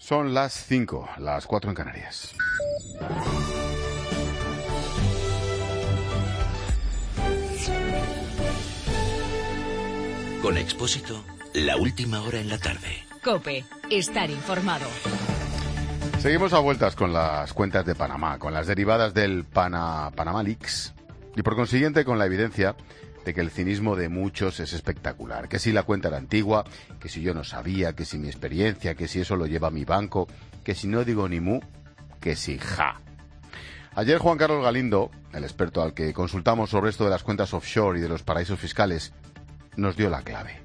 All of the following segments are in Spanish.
Son las 5, las 4 en Canarias. Con Expósito, la última hora en la tarde. COPE, estar informado. Seguimos a vueltas con las cuentas de Panamá, con las derivadas del Panama Leaks y por consiguiente con la evidencia de que el cinismo de muchos es espectacular. Que si la cuenta era antigua, que si yo no sabía, que si mi experiencia, que si eso lo lleva mi banco, que si no digo ni mu, que si ja. Ayer Juan Carlos Galindo, el experto al que consultamos sobre esto de las cuentas offshore y de los paraísos fiscales, nos dio la clave.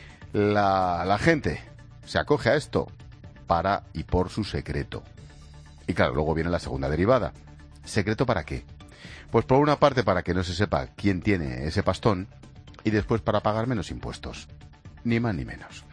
La gente se acoge a esto para y por su secreto. Y claro, luego viene la segunda derivada. ¿Secreto para qué? Pues por una parte para que no se sepa quién tiene ese pastón y después para pagar menos impuestos. Ni más ni menos.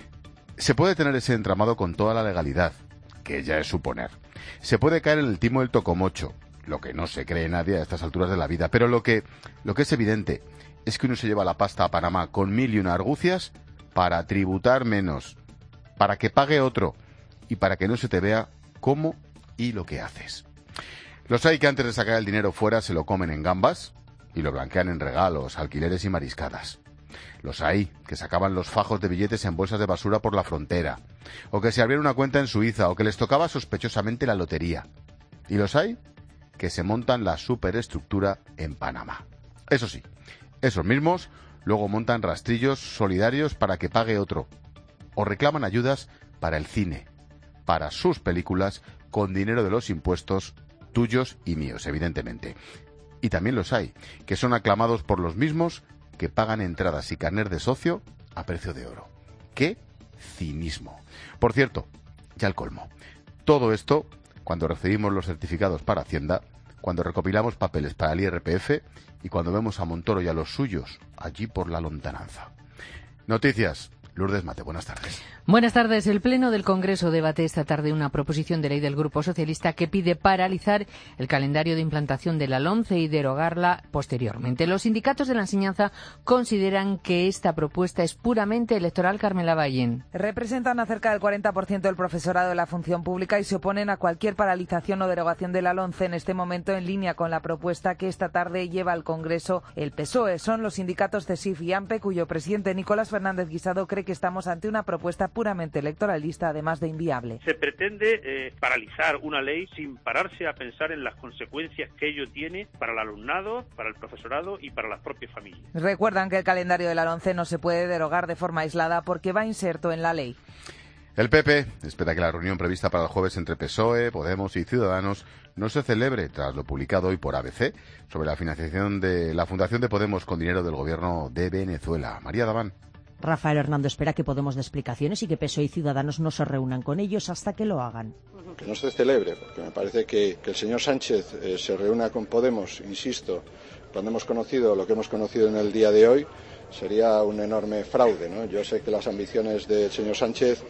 Se puede tener ese entramado con toda la legalidad, que ya es suponer. Se puede caer en el timo del tocomocho, lo que no se cree nadie a estas alturas de la vida. Pero lo que es evidente es que uno se lleva la pasta a Panamá con 1001 argucias para tributar menos, para que pague otro y para que no se te vea cómo y lo que haces. Los hay que antes de sacar el dinero fuera se lo comen en gambas y lo blanquean en regalos, alquileres y mariscadas. Los hay que sacaban los fajos de billetes en bolsas de basura por la frontera, o que se abrieron una cuenta en Suiza, o que les tocaba sospechosamente la lotería. Y los hay que se montan la superestructura en Panamá. Eso sí, esos mismos luego montan rastrillos solidarios para que pague otro, o reclaman ayudas para el cine, para sus películas, con dinero de los impuestos tuyos y míos, evidentemente. Y también los hay que son aclamados por los mismos que pagan entradas y carnet de socio a precio de oro. ¡Qué cinismo! Por cierto, ya el colmo. Todo esto cuando recibimos los certificados para Hacienda, cuando recopilamos papeles para el IRPF y cuando vemos a Montoro y a los suyos allí por la lontananza. Noticias. Lourdes Mate, buenas tardes. Buenas tardes. El Pleno del Congreso debate esta tarde una proposición de ley del Grupo Socialista que pide paralizar el calendario de implantación de la LOMCE y derogarla posteriormente. Los sindicatos de la enseñanza consideran que esta propuesta es puramente electoral. Carmela Ballén. Representan a cerca del 40% del profesorado de la función pública y se oponen a cualquier paralización o derogación de la LOMCE en este momento, en línea con la propuesta que esta tarde lleva al Congreso el PSOE. Son los sindicatos CESIF y AMPE, cuyo presidente Nicolás Fernández Guisado cree que estamos ante una propuesta puramente electoralista, además de inviable. Se pretende paralizar una ley sin pararse a pensar en las consecuencias que ello tiene para el alumnado, para el profesorado y para las propias familias. Recuerdan que el calendario de la LOMCE no se puede derogar de forma aislada porque va inserto en la ley. El PP espera que la reunión prevista para el jueves entre PSOE, Podemos y Ciudadanos no se celebre tras lo publicado hoy por ABC sobre la financiación de la Fundación de Podemos con dinero del gobierno de Venezuela. María Daván. Rafael Hernando espera que Podemos dé explicaciones y que PSOE y Ciudadanos no se reúnan con ellos hasta que lo hagan. Que no se celebre, porque me parece que el señor Sánchez se reúna con Podemos, insisto, cuando hemos conocido lo que hemos conocido en el día de hoy, sería un enorme fraude, ¿no? Yo sé que las ambiciones del señor Sánchez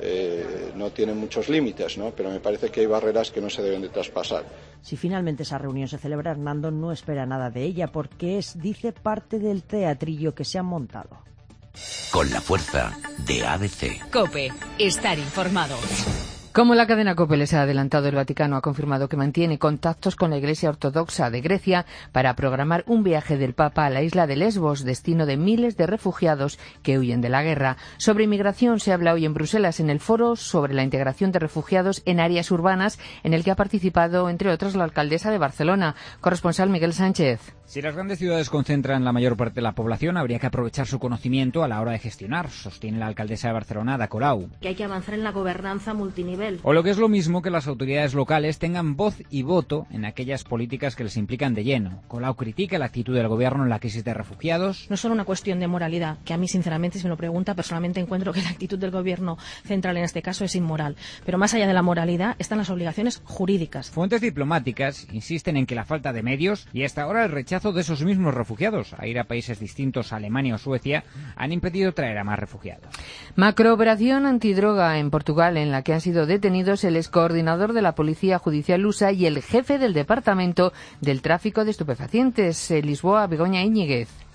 no tienen muchos límites, ¿no? Pero me parece que hay barreras que no se deben de traspasar. Si finalmente esa reunión se celebra, Hernando no espera nada de ella porque es, dice, parte del teatrillo que se han montado. Con la fuerza de ABC. COPE, estar informado. Como la cadena COPE les ha adelantado, el Vaticano ha confirmado que mantiene contactos con la Iglesia Ortodoxa de Grecia para programar un viaje del Papa a la isla de Lesbos, destino de miles de refugiados que huyen de la guerra. Sobre inmigración se habla hoy en Bruselas en el foro sobre la integración de refugiados en áreas urbanas, en el que ha participado, entre otros, la alcaldesa de Barcelona. Corresponsal Miguel Sánchez. Si las grandes ciudades concentran la mayor parte de la población, habría que aprovechar su conocimiento a la hora de gestionar, sostiene la alcaldesa de Barcelona, Ada Colau. Que hay que avanzar en la gobernanza multinivel. O lo que es lo mismo, que las autoridades locales tengan voz y voto en aquellas políticas que les implican de lleno. Colau critica la actitud del gobierno en la crisis de refugiados. No es solo una cuestión de moralidad, que a mí, sinceramente, si me lo pregunta, personalmente encuentro que la actitud del gobierno central en este caso es inmoral. Pero más allá de la moralidad están las obligaciones jurídicas. Fuentes diplomáticas insisten en que la falta de medios y hasta ahora el rechazo de esos mismos refugiados a ir a países distintos a Alemania o Suecia han impedido traer a más refugiados. Macrooperación antidroga en Portugal, en la que han sido detenidos el excoordinador de la Policía Judicial lusa y el jefe del Departamento del Tráfico de Estupefacientes, Lisboa, Begoña Íñiguez.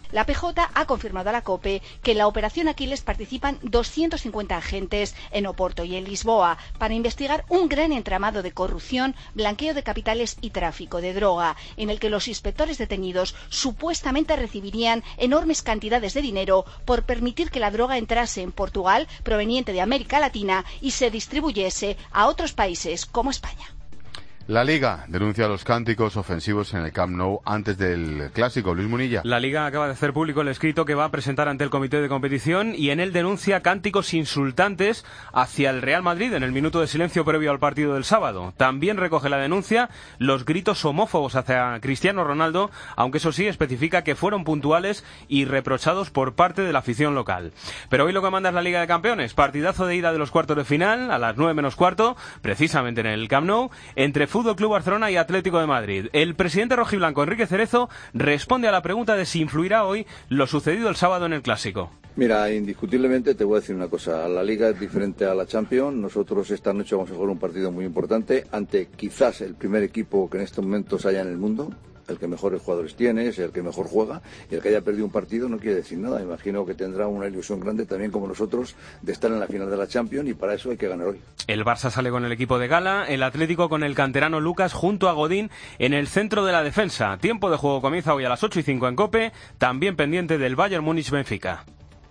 La PJ ha confirmado a la COPE que en la Operación Aquiles participan 250 agentes en Oporto y en Lisboa para investigar un gran entramado de corrupción, blanqueo de capitales y tráfico de droga, en el que los inspectores detenidos supuestamente recibirían enormes cantidades de dinero por permitir que la droga entrase en Portugal, proveniente de América Latina, y se distribuyese a otros países como España. La Liga denuncia los cánticos ofensivos en el Camp Nou antes del Clásico. Luis Munilla. La Liga acaba de hacer público el escrito que va a presentar ante el Comité de Competición y en él denuncia cánticos insultantes hacia el Real Madrid en el minuto de silencio previo al partido del sábado. También recoge la denuncia los gritos homófobos hacia Cristiano Ronaldo, aunque eso sí especifica que fueron puntuales y reprochados por parte de la afición local. Pero hoy lo que manda es la Liga de Campeones. Partidazo de ida de los cuartos de final a las 9 menos cuarto, precisamente en el Camp Nou, entre Fútbol Club Barcelona y Atlético de Madrid. El presidente rojiblanco, Enrique Cerezo, responde a la pregunta de si influirá hoy lo sucedido el sábado en el Clásico. Mira, indiscutiblemente te voy a decir una cosa. La Liga es diferente a la Champions. Nosotros esta noche vamos a jugar un partido muy importante ante quizás el primer equipo que en estos momentos haya en el mundo. El que mejores jugadores tiene, es el que mejor juega, y el que haya perdido un partido no quiere decir nada. Imagino que tendrá una ilusión grande también como nosotros de estar en la final de la Champions, y para eso hay que ganar hoy. El Barça sale con el equipo de gala, el Atlético con el canterano Lucas junto a Godín en el centro de la defensa. Tiempo de juego comienza hoy a las 8:05 en COPE, también pendiente del Bayern Múnich-Benfica.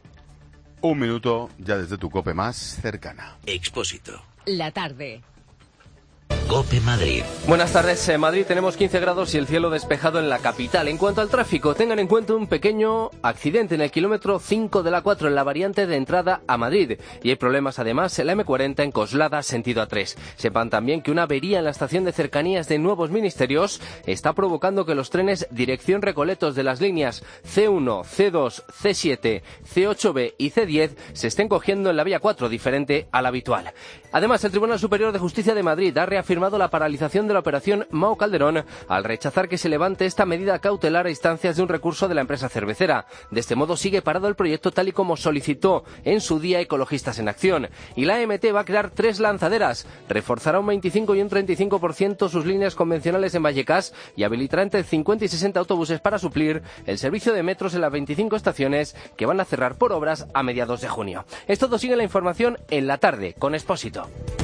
Un minuto ya desde tu COPE más cercana. Expósito. La tarde. COPE Madrid. Buenas tardes. En Madrid tenemos 15 grados y el cielo despejado en la capital. En cuanto al tráfico, tengan en cuenta un pequeño accidente en el kilómetro 5 de la 4 en la variante de entrada a Madrid. Y hay problemas además en la M40 en Coslada, sentido A3. Sepan también que una avería en la estación de cercanías de Nuevos Ministerios está provocando que los trenes dirección Recoletos de las líneas C1, C2, C7, C8B y C10 se estén cogiendo en la vía 4, diferente a la habitual. Además, el Tribunal Superior de Justicia de Madrid ha reafirmado la paralización de la operación Mao Calderón al rechazar que se levante esta medida cautelar a instancias de un recurso de la empresa cervecera. De este modo sigue parado el proyecto tal y como solicitó en su día Ecologistas en Acción. Y la AMT va a crear 3 lanzaderas, reforzará un 25 y un 35% sus líneas convencionales en Vallecas y habilitará entre 50 y 60 autobuses para suplir el servicio de metros en las 25 estaciones que van a cerrar por obras a mediados de junio. Es todo, sigue la información en la tarde con Expósito.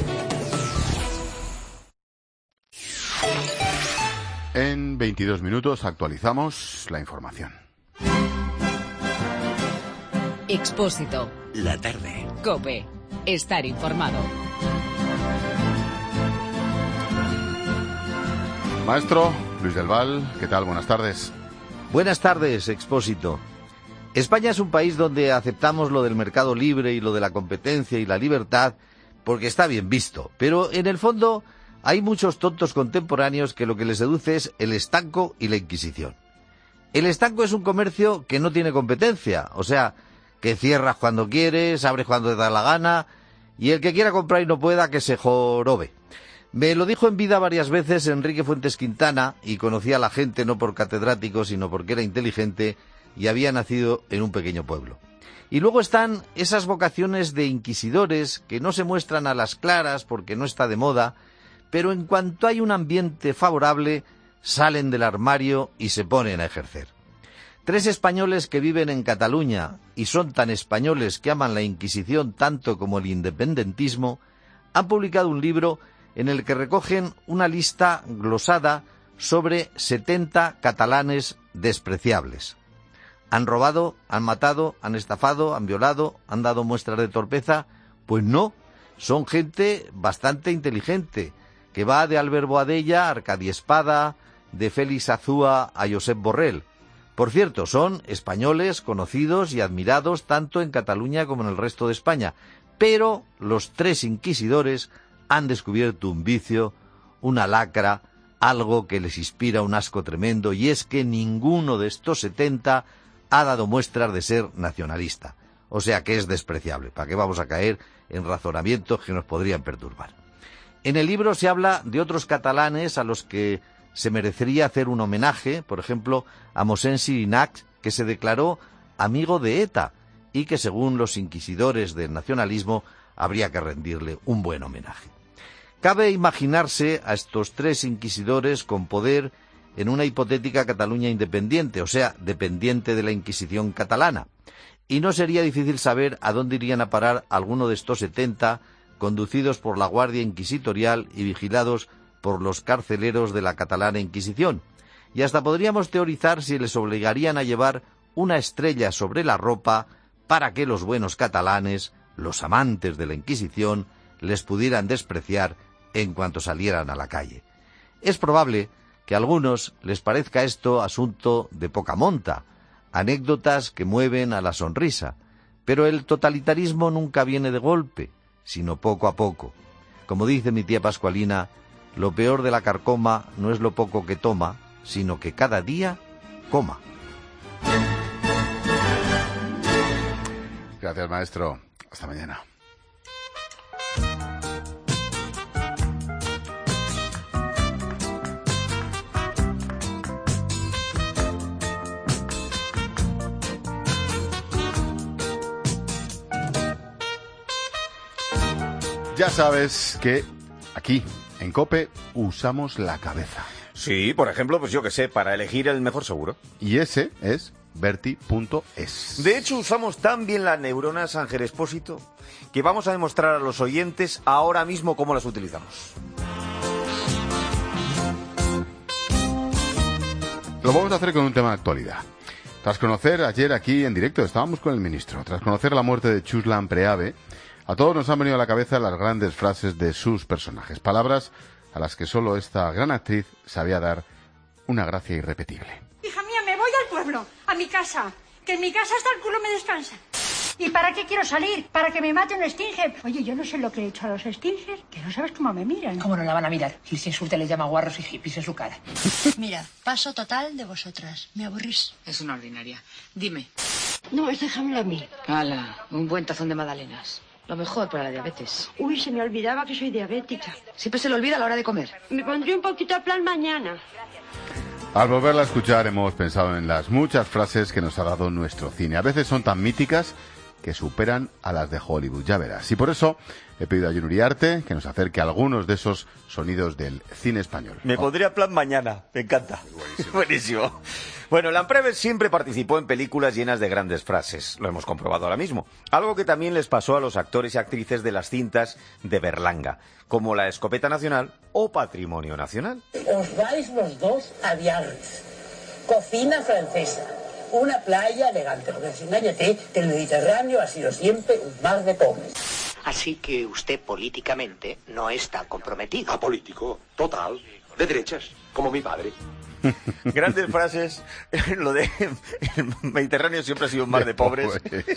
En 22 minutos actualizamos la información. Expósito. La tarde. COPE. Estar informado. Maestro Luis del Val, ¿qué tal? Buenas tardes. Buenas tardes, Expósito. España es un país donde aceptamos lo del mercado libre y lo de la competencia y la libertad porque está bien visto, pero en el fondo hay muchos tontos contemporáneos que lo que les seduce es el estanco y la Inquisición. El estanco es un comercio que no tiene competencia, o sea, que cierras cuando quieres, abres cuando te da la gana, y el que quiera comprar y no pueda, que se jorobe. Me lo dijo en vida varias veces Enrique Fuentes Quintana, y conocía a la gente no por catedrático, sino porque era inteligente y había nacido en un pequeño pueblo. Y luego están esas vocaciones de inquisidores que no se muestran a las claras porque no está de moda, pero en cuanto hay un ambiente favorable, salen del armario y se ponen a ejercer. 3 españoles que viven en Cataluña y son tan españoles que aman la Inquisición tanto como el independentismo, han publicado un libro en el que recogen una lista glosada sobre 70 catalanes despreciables. ¿Han robado? ¿Han matado? ¿Han estafado? ¿Han violado? ¿Han dado muestras de torpeza? Pues no, son gente bastante inteligente, que va de Albert Boadella a Arcadi Espada, de Félix Azúa a Josep Borrell. Por cierto, son españoles conocidos y admirados tanto en Cataluña como en el resto de España, pero los 3 inquisidores han descubierto un vicio, una lacra, algo que les inspira un asco tremendo, y es que ninguno de estos 70 ha dado muestras de ser nacionalista. O sea que es despreciable. ¿Para qué vamos a caer en razonamientos que nos podrían perturbar? En el libro se habla de otros catalanes a los que se merecería hacer un homenaje, por ejemplo, a Mossèn Xirinacs, que se declaró amigo de ETA y que, según los inquisidores del nacionalismo, habría que rendirle un buen homenaje. Cabe imaginarse a estos 3 inquisidores con poder en una hipotética Cataluña independiente, o sea, dependiente de la Inquisición catalana. Y no sería difícil saber a dónde irían a parar alguno de estos 70, conducidos por la Guardia Inquisitorial y vigilados por los carceleros de la catalana Inquisición. Y hasta podríamos teorizar si les obligarían a llevar una estrella sobre la ropa para que los buenos catalanes, los amantes de la Inquisición, les pudieran despreciar en cuanto salieran a la calle. Es probable que a algunos les parezca esto asunto de poca monta, anécdotas que mueven a la sonrisa, pero el totalitarismo nunca viene de golpe, sino poco a poco. Como dice mi tía Pascualina, lo peor de la carcoma no es lo poco que toma, sino que cada día coma. Gracias, maestro. Hasta mañana. Ya sabes que aquí, en COPE, usamos la cabeza. Sí, por ejemplo, pues yo que sé, para elegir el mejor seguro. Y ese es Berti.es. De hecho, usamos tan bien las neuronas, Ángel Expósito, que vamos a demostrar a los oyentes ahora mismo cómo las utilizamos. Lo vamos a hacer con un tema de actualidad. Tras conocer ayer aquí en directo, estábamos con el ministro, tras conocer la muerte de Chuslan Preave, a todos nos han venido a la cabeza las grandes frases de sus personajes, palabras a las que solo esta gran actriz sabía dar una gracia irrepetible. Hija mía, me voy al pueblo, a mi casa, que en mi casa hasta el culo me descansa. ¿Y para qué quiero salir? ¿Para que me mate un Stinger? Oye, yo no sé lo que he hecho a los Stingers, que no sabes cómo me miran. ¿Cómo no la van a mirar? Si se insulta les llama guarros y hippies en su cara. Mira, paso total de vosotras. Me aburrís. Es una ordinaria. Dime. No, déjamelo a mí. Hala, un buen tazón de magdalenas. Lo mejor para la diabetes. Uy, se me olvidaba que soy diabética. Siempre se le olvida a la hora de comer. Me pondré un poquito a plan mañana. Al volverla a escuchar hemos pensado en las muchas frases que nos ha dado nuestro cine. A veces son tan míticas que superan a las de Hollywood, ya verás. Y por eso he pedido a Jon Uriarte que nos acerque a algunos de esos sonidos del cine español. Me pondría a plan mañana, me encanta. Buenísimo. Bueno, Lampreves siempre participó en películas llenas de grandes frases, lo hemos comprobado ahora mismo. Algo que también les pasó a los actores y actrices de las cintas de Berlanga, como La Escopeta Nacional o Patrimonio Nacional. Os vais los dos a Biarritz, cocina francesa, una playa elegante, porque enséñate que el Mediterráneo ha sido siempre un mar de pobres. Así que usted políticamente no está comprometido. Apolítico, total, de derechas, como mi padre. Grandes frases. Lo de el Mediterráneo siempre ha sido un mar de pobres.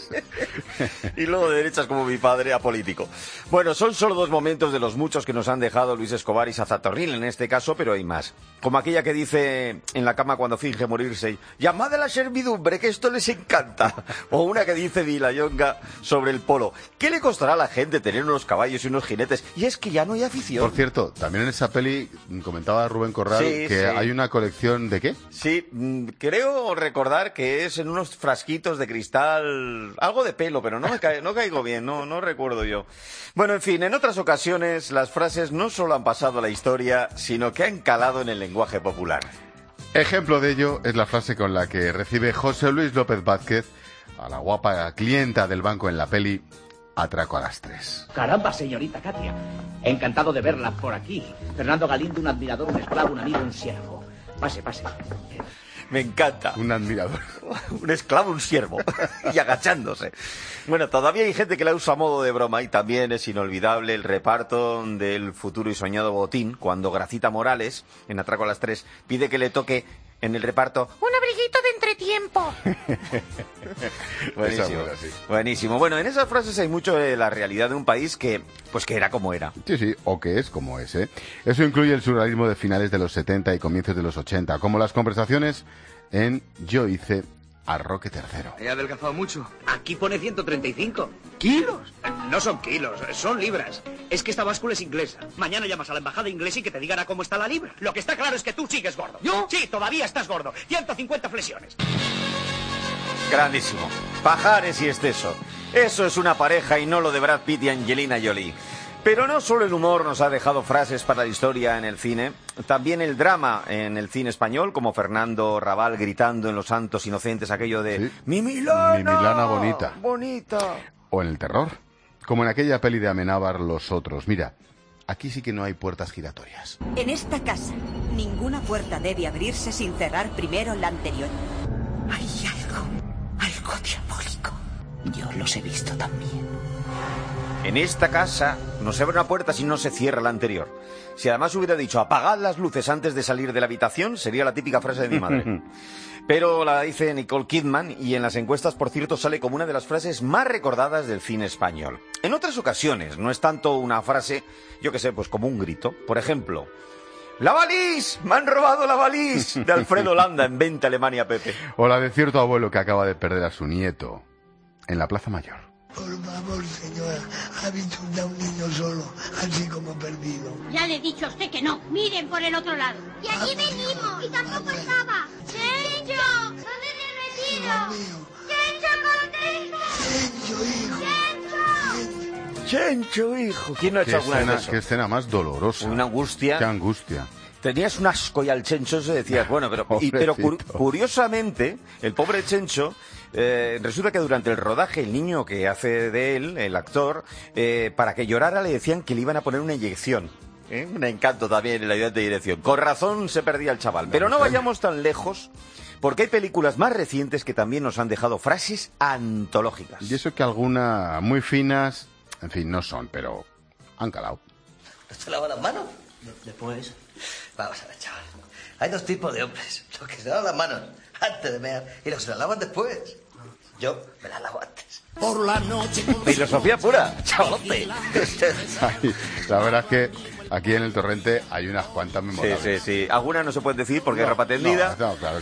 Y luego de derechas como mi padre, apolítico. Bueno, son solo dos momentos de los muchos que nos han dejado Luis Escobar y Sazatornil en este caso, pero hay más. Como aquella que dice en la cama cuando finge morirse: llamad a la servidumbre, que esto les encanta. O una que dice Villayonga sobre el polo: ¿qué le costará a la gente tener unos caballos y unos jinetes? Y es que ya no hay afición. Por cierto, también en esa peli comentaba Rubén Corral que hay una colección ¿de qué? Sí, creo recordar que es en unos frasquitos de cristal, algo de pelo, pero no caigo bien, no recuerdo yo. Bueno, en fin, en otras ocasiones las frases no solo han pasado a la historia, sino que han calado en el lenguaje popular. Ejemplo de ello es la frase con la que recibe José Luis López Vázquez a la guapa clienta del banco en la peli Atraco a las 3. Caramba, señorita Katia. Encantado de verla por aquí. Fernando Galindo, un admirador, un esclavo, un amigo, un siervo. Pase, pase. Me encanta. Un admirador. Un esclavo, un siervo. Y agachándose. Bueno, todavía hay gente que la usa a modo de broma y también es inolvidable el reparto del futuro y soñado botín cuando Gracita Morales, en Atraco a las 3, pide que le toque en el reparto un abriguito de entretiempo. Buenísimo. Buenísimo. Bueno, en esas frases hay mucho de la realidad de un país que era como era. Sí, o que es como es, ¿eh? Eso incluye el surrealismo de finales de los 70 y comienzos de los 80, como las conversaciones en Yo hice a Roque III. He adelgazado mucho. Aquí pone 135. ¿Kilos? No son kilos, son libras. Es que esta báscula es inglesa. Mañana llamas a la embajada inglesa y que te digan a cómo está la libra. Lo que está claro es que tú sigues gordo. ¿Yo? Sí, todavía estás gordo. 150 flexiones. Grandísimo. Pajares y exceso. Eso es una pareja y no lo de Brad Pitt y Angelina Jolie. Pero no solo el humor nos ha dejado frases para la historia en el cine, también el drama en el cine español, como Fernando Rabal gritando en Los Santos Inocentes aquello de Sí. ¡Mi Milana! Mi Milana bonita. ¡Bonita! O en el terror, como en aquella peli de Amenábar Los Otros. Mira, aquí sí que no hay puertas giratorias. En esta casa, ninguna puerta debe abrirse sin cerrar primero la anterior. Hay algo diabólico. Yo los he visto también. En esta casa no se abre una puerta si no se cierra la anterior. Si además hubiera dicho apagad las luces antes de salir de la habitación, sería la típica frase de mi madre. Pero la dice Nicole Kidman y en las encuestas, por cierto, sale como una de las frases más recordadas del cine español. En otras ocasiones no es tanto una frase, yo qué sé, pues como un grito. Por ejemplo, ¡la valís! ¡Me han robado la valís! De Alfredo Landa en Vente Alemania, Pepe. O la de cierto abuelo que acaba de perder a su nieto en la Plaza Mayor. Por favor, señora, ha visto usted a un niño solo, así como perdido. Ya le he dicho a usted que no. Miren por el otro lado. Y allí venimos. Y tampoco estaba. ¡Chencho! ¿Dónde te he metido? ¡Chencho, contento! ¡Chencho, hijo! Chencho, hijo. ¿Quién no ha hecho alguna vez eso? Qué escena más dolorosa. Una angustia. Qué angustia. Tenías un asco y al Chencho se decías, bueno, pero curiosamente, el pobre Chencho, resulta que durante el rodaje, el niño que hace de él, el actor, para que llorara le decían que le iban a poner una inyección. Un encanto también en la idea de dirección. Con razón se perdía el chaval. Pero no vayamos tan lejos, porque hay películas más recientes que también nos han dejado frases antológicas. Y eso que algunas muy finas, en fin, no son, pero han calado. ¿Se lava las manos? Después. Vamos a ver, chaval. Hay dos tipos de hombres. Los que se lavan las manos antes de mear y los que se las lavan después. Yo me las lavo antes. Por la noche... Filosofía pura, chavalote. Ay, la verdad es que aquí en el Torrente hay unas cuantas memorables. Sí. Algunas no se pueden decir porque es ropa tendida. No, claro.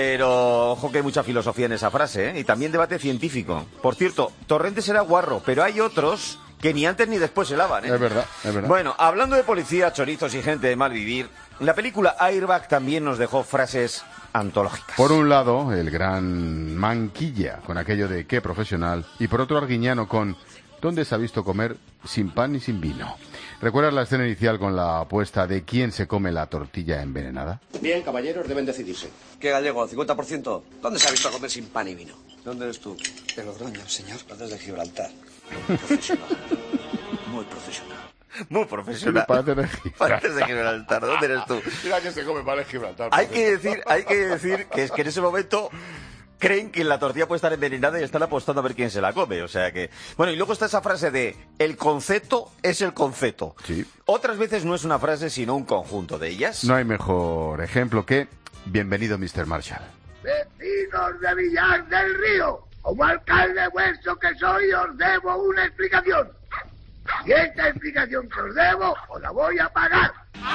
Pero ojo que hay mucha filosofía en esa frase, ¿eh? Y también debate científico. Por cierto, Torrente será guarro, pero hay otros que ni antes ni después se lavan, ¿eh? Es verdad. Bueno, hablando de policía, chorizos y gente de mal vivir, la película Airbag también nos dejó frases antológicas. Por un lado, el gran Manquilla, con aquello de qué profesional, y por otro Arguiñano con ¿dónde se ha visto comer sin pan ni sin vino? ¿Recuerdas la escena inicial con la apuesta de quién se come la tortilla envenenada? Bien, caballeros, deben decidirse. ¿Qué gallego? ¿50%? ¿Dónde se ha visto comer sin pan y vino? ¿Dónde eres tú? De Logroño, señor. Desde Gibraltar. Profesional. Muy profesional. Muy profesional. Pareces de Gibraltar. ¿Dónde eres tú? Mira que se come pan en Gibraltar. Hay que decir que es que en ese momento creen que la tortilla puede estar envenenada y están apostando a ver quién se la come. O sea que... Bueno, y luego está esa frase de el concepto es el concepto. Sí. Otras veces no es una frase, sino un conjunto de ellas. No hay mejor ejemplo que bienvenido, Mr. Marshall. Vecinos de Villar del Río, como alcalde vuestro que soy, os debo una explicación. Y esta explicación que os debo, os la voy a pagar.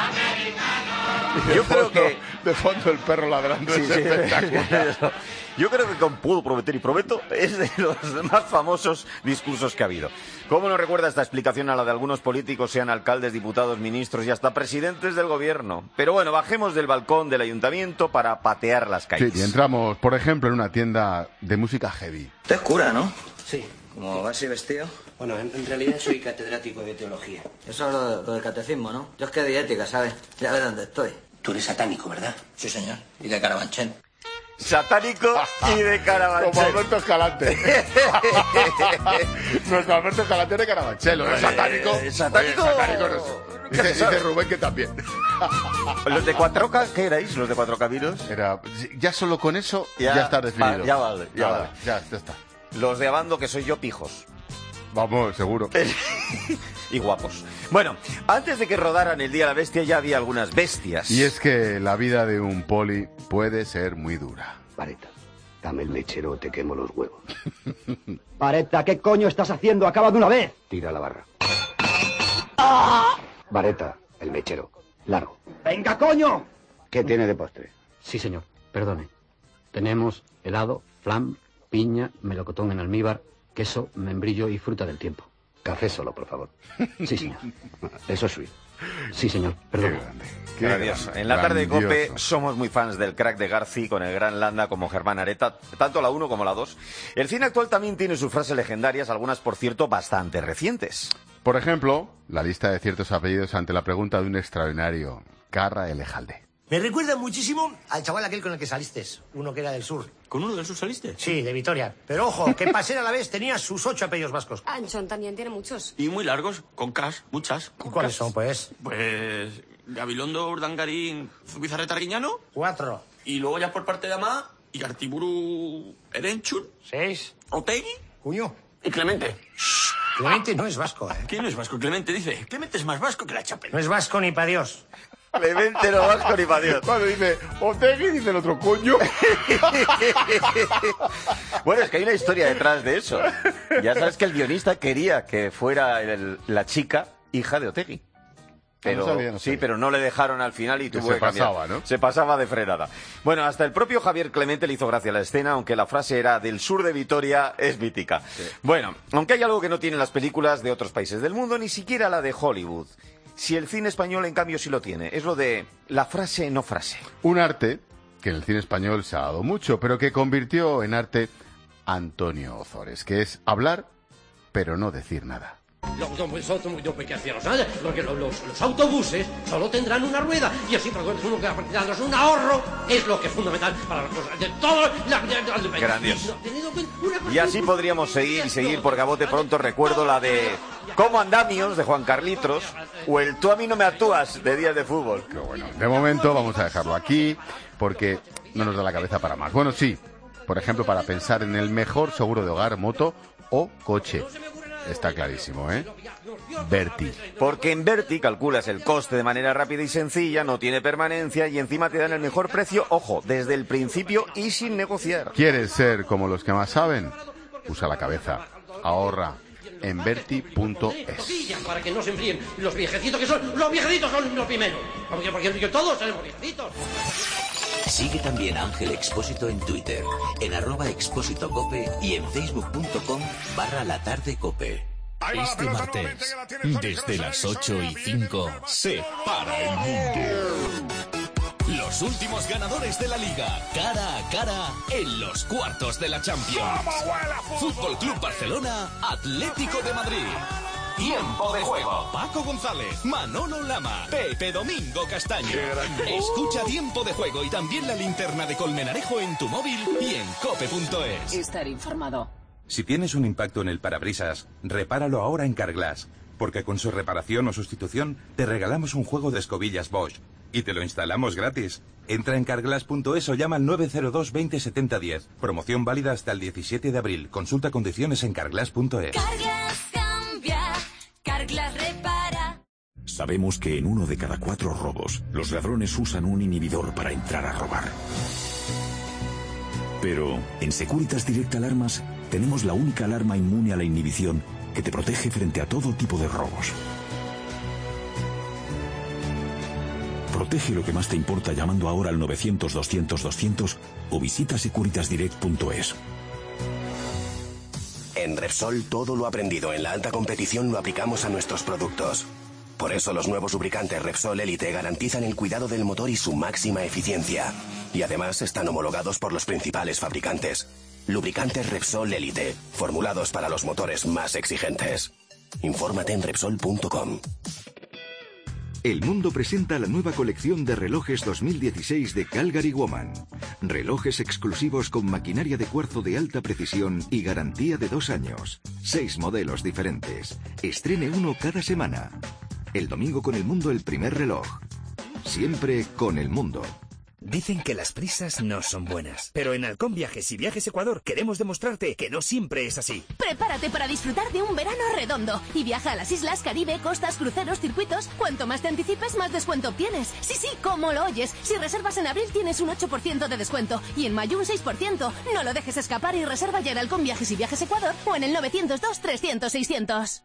Yo creo que... De fondo el perro ladrando es espectacular. Yo creo que con puedo prometer y prometo es de los más famosos discursos que ha habido. ¿Cómo no recuerda esta explicación a la de algunos políticos, sean alcaldes, diputados, ministros y hasta presidentes del gobierno? Pero bueno, bajemos del balcón del ayuntamiento para patear las calles. Sí, y entramos, por ejemplo, en una tienda de música heavy. Usted es cura, ¿no? Sí. ¿Cómo va así vestido? Bueno, en realidad soy catedrático de teología. Eso es lo del catecismo, ¿no? Yo es que de ética, ¿sabes? Ya ves dónde estoy. Tú eres satánico, ¿verdad? Sí, señor. Y de Carabanchel. Satánico y de Carabanchel. Como Alberto Escalante. Nuestro Alberto Escalante de Carabanchel. ¿No es satánico? ¿Satánico? Oye, satánico no es. Dice Rubén que también. ¿Los de Cuatroca? ¿Qué erais? ¿Los de Cuatro Caminos? Ya solo con eso ya está definido. Ya vale. Ya está. Los de Abando, que soy yo, pijos. Vamos, seguro. Y guapos. Bueno, antes de que rodaran El Día de la Bestia ya había algunas bestias. Y es que la vida de un poli puede ser muy dura. Vareta, dame el mechero o te quemo los huevos. Vareta, ¿qué coño estás haciendo? ¡Acaba de una vez! Tira la barra. Vareta, el mechero. Largo. ¡Venga, coño! ¿Qué tiene de postre? Sí, señor. Perdone. Tenemos helado, flan, piña, melocotón en almíbar, queso, membrillo y fruta del tiempo. Café solo, por favor. Sí, señor. Eso es suyo. Sí, señor. Perdón. Qué grandioso. En la tarde de COPE grandioso. somos muy fans del crack de Garci con el gran Landa como Germán Areta, tanto la 1 como la 2. El cine actual también tiene sus frases legendarias, algunas, por cierto, bastante recientes. Por ejemplo, la lista de ciertos apellidos ante la pregunta de un extraordinario Carra Elejalde. Me recuerda muchísimo al chaval aquel con el que saliste, uno que era del sur. ¿Con uno del sur saliste? Sí, de Vitoria. Pero ojo, que Pasera a la vez tenía sus 8 apellidos vascos. Anchón también tiene muchos. Y muy largos, con cas, muchas. ¿Y cuáles son, pues? Pues Gabilondo, Urdangarín, Zubizarreta Riñano. 4. Y luego ya por parte de Amá, y Artiburu Erenchun. 6. Otegui. Cuño. Y Clemente. Clemente no es vasco, ¿eh? ¿Quién no es vasco? Clemente dice. Clemente es más vasco que la chapela. No es vasco ni pa' Dios. Clemente no vasco ni pa' Dios. Cuando dice Otegui, dice el otro coño. Bueno, es que hay una historia detrás de eso. Ya sabes que el guionista quería que fuera la chica hija de Otegui. Pero, no sabía. Sí, pero no le dejaron al final y tuvo que cambiar. Pasaba, ¿no? Se pasaba de frenada. Bueno, hasta el propio Javier Clemente le hizo gracia a la escena, aunque la frase era del sur de Vitoria, es mítica. Sí. Bueno, aunque hay algo que no tienen las películas de otros países del mundo, ni siquiera la de Hollywood. Si el cine español, en cambio, sí lo tiene. Es lo de la frase no frase. Un arte que en el cine español se ha dado mucho, pero que convirtió en arte Antonio Ozores, que es hablar, pero no decir nada. ¿Qué hacíamos? Porque los autobuses solo tendrán una rueda y así uno que darnos un ahorro es lo que es fundamental para las cosas de todo. Grandioso. Y así podríamos seguir y seguir, porque a bote pronto recuerdo la de ¿Cómo andamios? De Juan Carlitos, o el Tú a mí no me actúas de Días de Fútbol. Qué bueno. De momento vamos a dejarlo aquí porque no nos da la cabeza para más. Bueno, sí, por ejemplo, para pensar en el mejor seguro de hogar, moto o coche. Está clarísimo, ¿eh? Berti. Porque en Berti calculas el coste de manera rápida y sencilla, no tiene permanencia y encima te dan el mejor precio, ojo, desde el principio y sin negociar. ¿Quieres ser como los que más saben? Usa la cabeza. Ahorra en berti.es. Para que no se enfríen los viejecitos, que son los viejecitos son los primeros. Porque todos somos viejecitos. Sigue también a Ángel Expósito en Twitter, en @expósitocope y en facebook.com/latardecope. Este martes, desde las 8:05, se para el mundo. Los últimos ganadores de la Liga, cara a cara en los cuartos de la Champions. Fútbol Club Barcelona, Atlético de Madrid. Tiempo de juego. Paco González, Manolo Lama, Pepe Domingo Castaño. Escucha Tiempo de Juego y también la linterna de Colmenarejo en tu móvil y en cope.es. Estar informado. Si tienes un impacto en el parabrisas, repáralo ahora en Carglass, porque con su reparación o sustitución te regalamos un juego de escobillas Bosch y te lo instalamos gratis. Entra en carglass.es o llama al 902 20 70 10. Promoción válida hasta el 17 de abril. Consulta condiciones en carglass.es. Carglass cambia, Carglass repara. Sabemos que en 1 de cada 4 robos, los ladrones usan un inhibidor para entrar a robar. Pero en Securitas Direct Alarmas tenemos la única alarma inmune a la inhibición que te protege frente a todo tipo de robos. Protege lo que más te importa llamando ahora al 900-200-200 o visita securitasdirect.es. En Repsol todo lo aprendido en la alta competición lo aplicamos a nuestros productos. Por eso los nuevos lubricantes Repsol Elite garantizan el cuidado del motor y su máxima eficiencia. Y además están homologados por los principales fabricantes. Lubricantes Repsol Elite, formulados para los motores más exigentes. Infórmate en Repsol.com. El Mundo presenta la nueva colección de relojes 2016 de Calgary Woman. Relojes exclusivos con maquinaria de cuarzo de alta precisión y garantía de 2 años. 6 modelos diferentes. Estrene uno cada semana. El domingo con El Mundo el primer reloj. Siempre con El Mundo. Dicen que las prisas no son buenas, pero en Halcón Viajes y Viajes Ecuador queremos demostrarte que no siempre es así. Prepárate para disfrutar de un verano redondo y viaja a las islas, Caribe, costas, cruceros, circuitos. Cuanto más te anticipes, más descuento obtienes. Sí, como lo oyes. Si reservas en abril tienes un 8% de descuento y en mayo un 6%. No lo dejes escapar y reserva ya en Halcón Viajes y Viajes Ecuador o en el 902-300-600.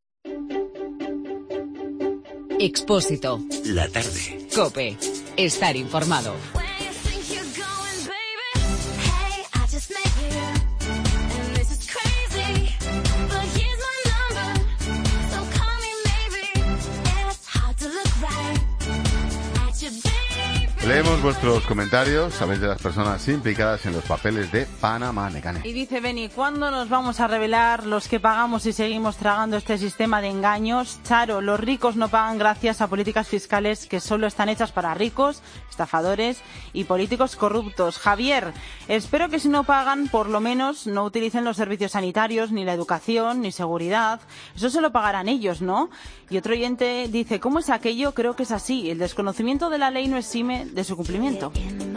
Expósito. La tarde. COPE. Estar informado. Leemos vuestros comentarios, sabéis de las personas implicadas en los papeles de Panamá, Nekane. Y dice Beni, ¿cuándo nos vamos a revelar los que pagamos y seguimos tragando este sistema de engaños? Charo, los ricos no pagan gracias a políticas fiscales que solo están hechas para ricos, estafadores y políticos corruptos. Javier, espero que si no pagan, por lo menos no utilicen los servicios sanitarios, ni la educación, ni seguridad. Eso se lo pagarán ellos, ¿no? Y otro oyente dice, ¿cómo es aquello? Creo que es así. El desconocimiento de la ley no exime de su cumplimiento.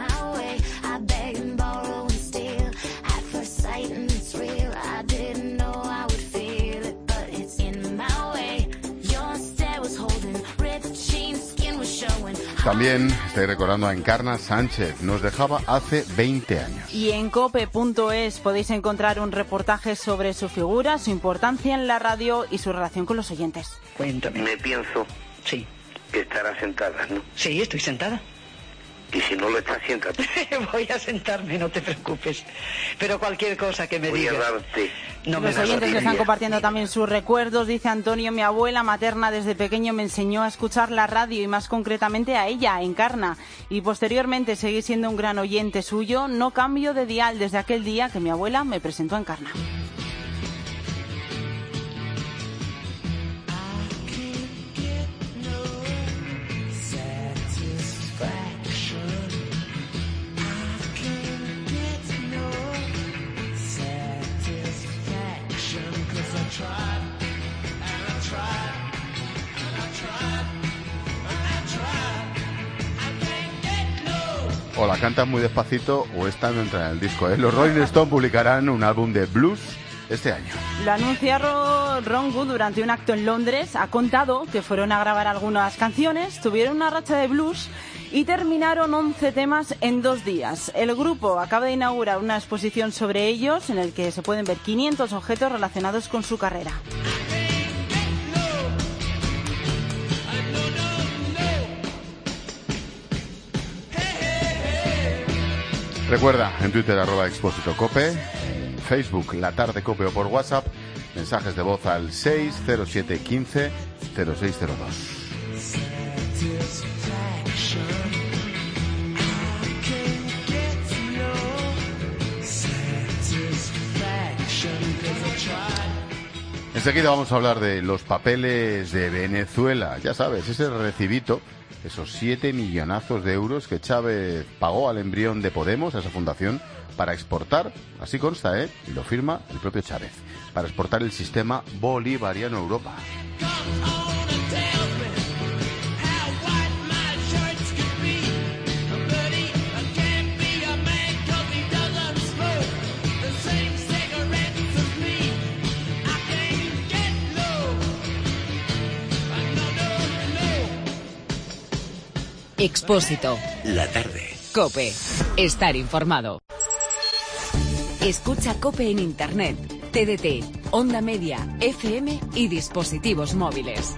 También estoy recordando a Encarna Sánchez, nos dejaba hace 20 años. Y en cope.es podéis encontrar un reportaje sobre su figura, su importancia en la radio y su relación con los oyentes. Cuéntame. Me pienso sí. que estará sentada, ¿no? Sí, estoy sentada. Y si no lo estás, siéntate. Voy a sentarme, no te preocupes. Pero cualquier cosa que me digas... Voy a darte... No, los oyentes que están compartiendo también sus recuerdos. Dice Antonio, mi abuela materna desde pequeño me enseñó a escuchar la radio y más concretamente a ella, a Encarna. Y posteriormente seguí siendo un gran oyente suyo. No cambio de dial desde aquel día que mi abuela me presentó a Encarna. O la cantan muy despacito o esta no entra en el disco, ¿eh? Los Rolling Stones publicarán un álbum de blues este año. Lo anuncia Ron Wood durante un acto en Londres. Ha contado que fueron a grabar algunas canciones, tuvieron una racha de blues y terminaron 11 temas en 2 días. El grupo acaba de inaugurar una exposición sobre ellos en el que se pueden ver 500 objetos relacionados con su carrera. Recuerda, en Twitter @expósitocope, Facebook La Tarde Cope o por WhatsApp, mensajes de voz al 607 15 0602. Enseguida vamos a hablar de los papeles de Venezuela. Ya sabes, ese recibito, esos 7 millonazos de euros que Chávez pagó al embrión de Podemos, a esa fundación, para exportar, así consta, y lo firma el propio Chávez, para exportar el sistema bolivariano a Europa. Expósito. La tarde. COPE. Estar informado. Escucha COPE en Internet, TDT, Onda Media, FM y dispositivos móviles.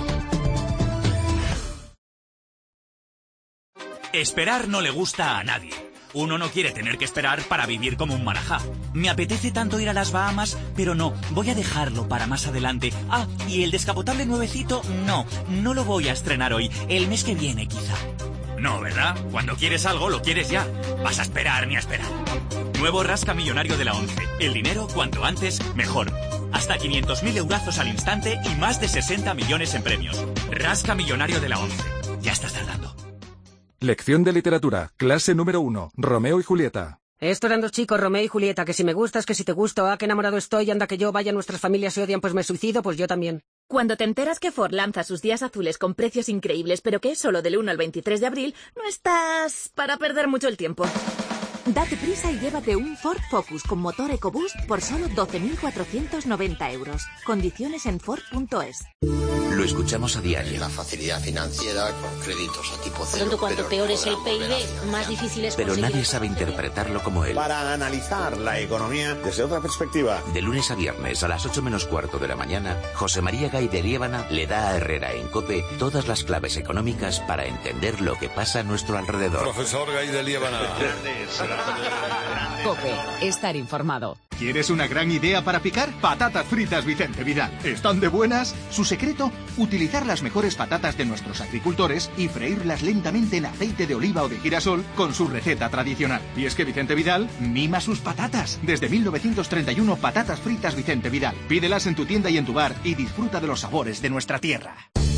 Esperar no le gusta a nadie. Uno no quiere tener que esperar para vivir como un marajá. Me apetece tanto ir a las Bahamas, pero no, voy a dejarlo para más adelante. Ah, y el descapotable nuevecito, no lo voy a estrenar hoy, el mes que viene quizá. No, ¿verdad? Cuando quieres algo, lo quieres ya. ¿Vas a esperar ni a esperar? Nuevo Rasca Millonario de la ONCE. El dinero, cuanto antes, mejor. Hasta 500.000 eurazos al instante y más de 60 millones en premios. Rasca Millonario de la ONCE. Ya estás tardando. Lección de literatura, clase número 1, Romeo y Julieta. Esto eran 2 chicos, Romeo y Julieta, que si me gustas, que si te gusto, que enamorado estoy, anda que yo, vaya, nuestras familias se odian, pues me suicido, pues yo también. Cuando te enteras que Ford lanza sus días azules con precios increíbles, pero que es solo del 1 al 23 de abril, no estás para perder mucho el tiempo. Date prisa y llévate un Ford Focus con motor EcoBoost por solo 12.490 euros. Condiciones en Ford.es. Lo escuchamos a diario. La facilidad financiera con créditos a tipo cero. Pronto, cuanto peor es el PIB, más difícil es Pero conseguir. nadie sabe interpretarlo como él. Para analizar la economía desde otra perspectiva. De lunes a viernes a las 8:15 de la mañana, José María Gay de Liébana le da a Herrera en COPE todas las claves económicas para entender lo que pasa a nuestro alrededor. Profesor Gay de Liébana. COPE. Estar informado. ¿Quieres una gran idea para picar? Patatas fritas Vicente Vidal. ¿Están de buenas? Su secreto, utilizar las mejores patatas de nuestros agricultores y freírlas lentamente en aceite de oliva o de girasol con su receta tradicional. Y es que Vicente Vidal mima sus patatas. Desde 1931, patatas fritas Vicente Vidal. Pídelas en tu tienda y en tu bar y disfruta de los sabores de nuestra tierra.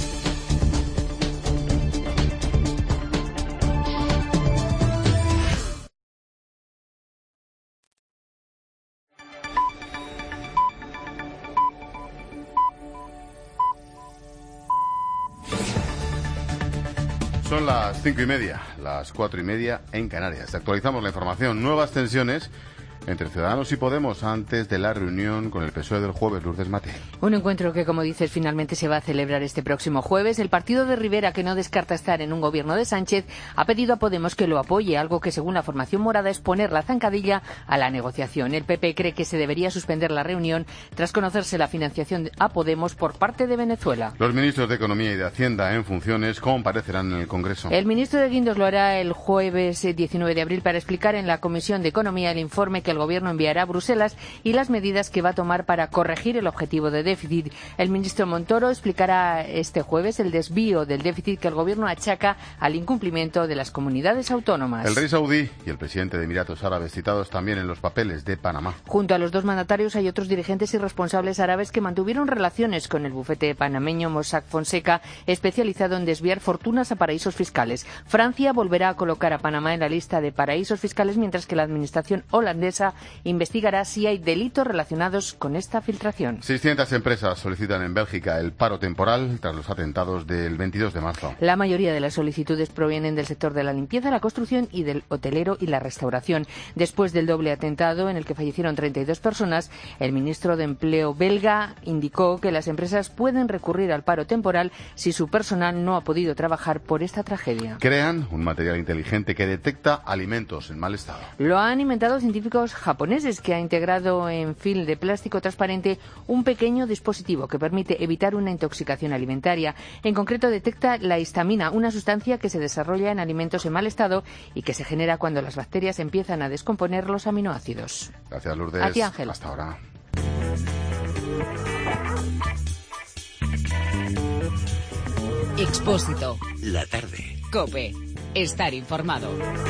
Son las 5:30, las 4:30 en Canarias. Actualizamos la información. Nuevas tensiones entre Ciudadanos y Podemos antes de la reunión con el PSOE del jueves. Lourdes Mateo. Un encuentro que, como dices, finalmente se va a celebrar este próximo jueves. El partido de Rivera, que no descarta estar en un gobierno de Sánchez, ha pedido a Podemos que lo apoye, algo que, según la formación morada, es poner la zancadilla a la negociación. El PP cree que se debería suspender la reunión tras conocerse la financiación a Podemos por parte de Venezuela. Los ministros de Economía y de Hacienda en funciones comparecerán en el Congreso. El ministro de Guindos lo hará el jueves 19 de abril para explicar en la Comisión de Economía el informe que el Gobierno enviará a Bruselas y las medidas que va a tomar para corregir el objetivo de déficit. El ministro Montoro explicará este jueves el desvío del déficit que el Gobierno achaca al incumplimiento de las comunidades autónomas. El rey saudí y el presidente de Emiratos Árabes, citados también en los papeles de Panamá. Junto a los dos mandatarios hay otros dirigentes y responsables árabes que mantuvieron relaciones con el bufete panameño Mossack Fonseca, especializado en desviar fortunas a paraísos fiscales. Francia volverá a colocar a Panamá en la lista de paraísos fiscales, mientras que la administración holandesa investigará si hay delitos relacionados con esta filtración. 600 empresas solicitan en Bélgica el paro temporal tras los atentados del 22 de marzo. La mayoría de las solicitudes provienen del sector de la limpieza, la construcción y del hotelero y la restauración. Después del doble atentado en el que fallecieron 32 personas, el ministro de Empleo belga indicó que las empresas pueden recurrir al paro temporal si su personal no ha podido trabajar por esta tragedia. Crean un material inteligente que detecta alimentos en mal estado. Lo han inventado científicos japoneses, que ha integrado en film de plástico transparente un pequeño dispositivo que permite evitar una intoxicación alimentaria. En concreto, detecta la histamina, una sustancia que se desarrolla en alimentos en mal estado y que se genera cuando las bacterias empiezan a descomponer los aminoácidos. Gracias, Lourdes. A ti, Ángel. Hasta ahora. Expósito. La tarde. COPE. Estar informado.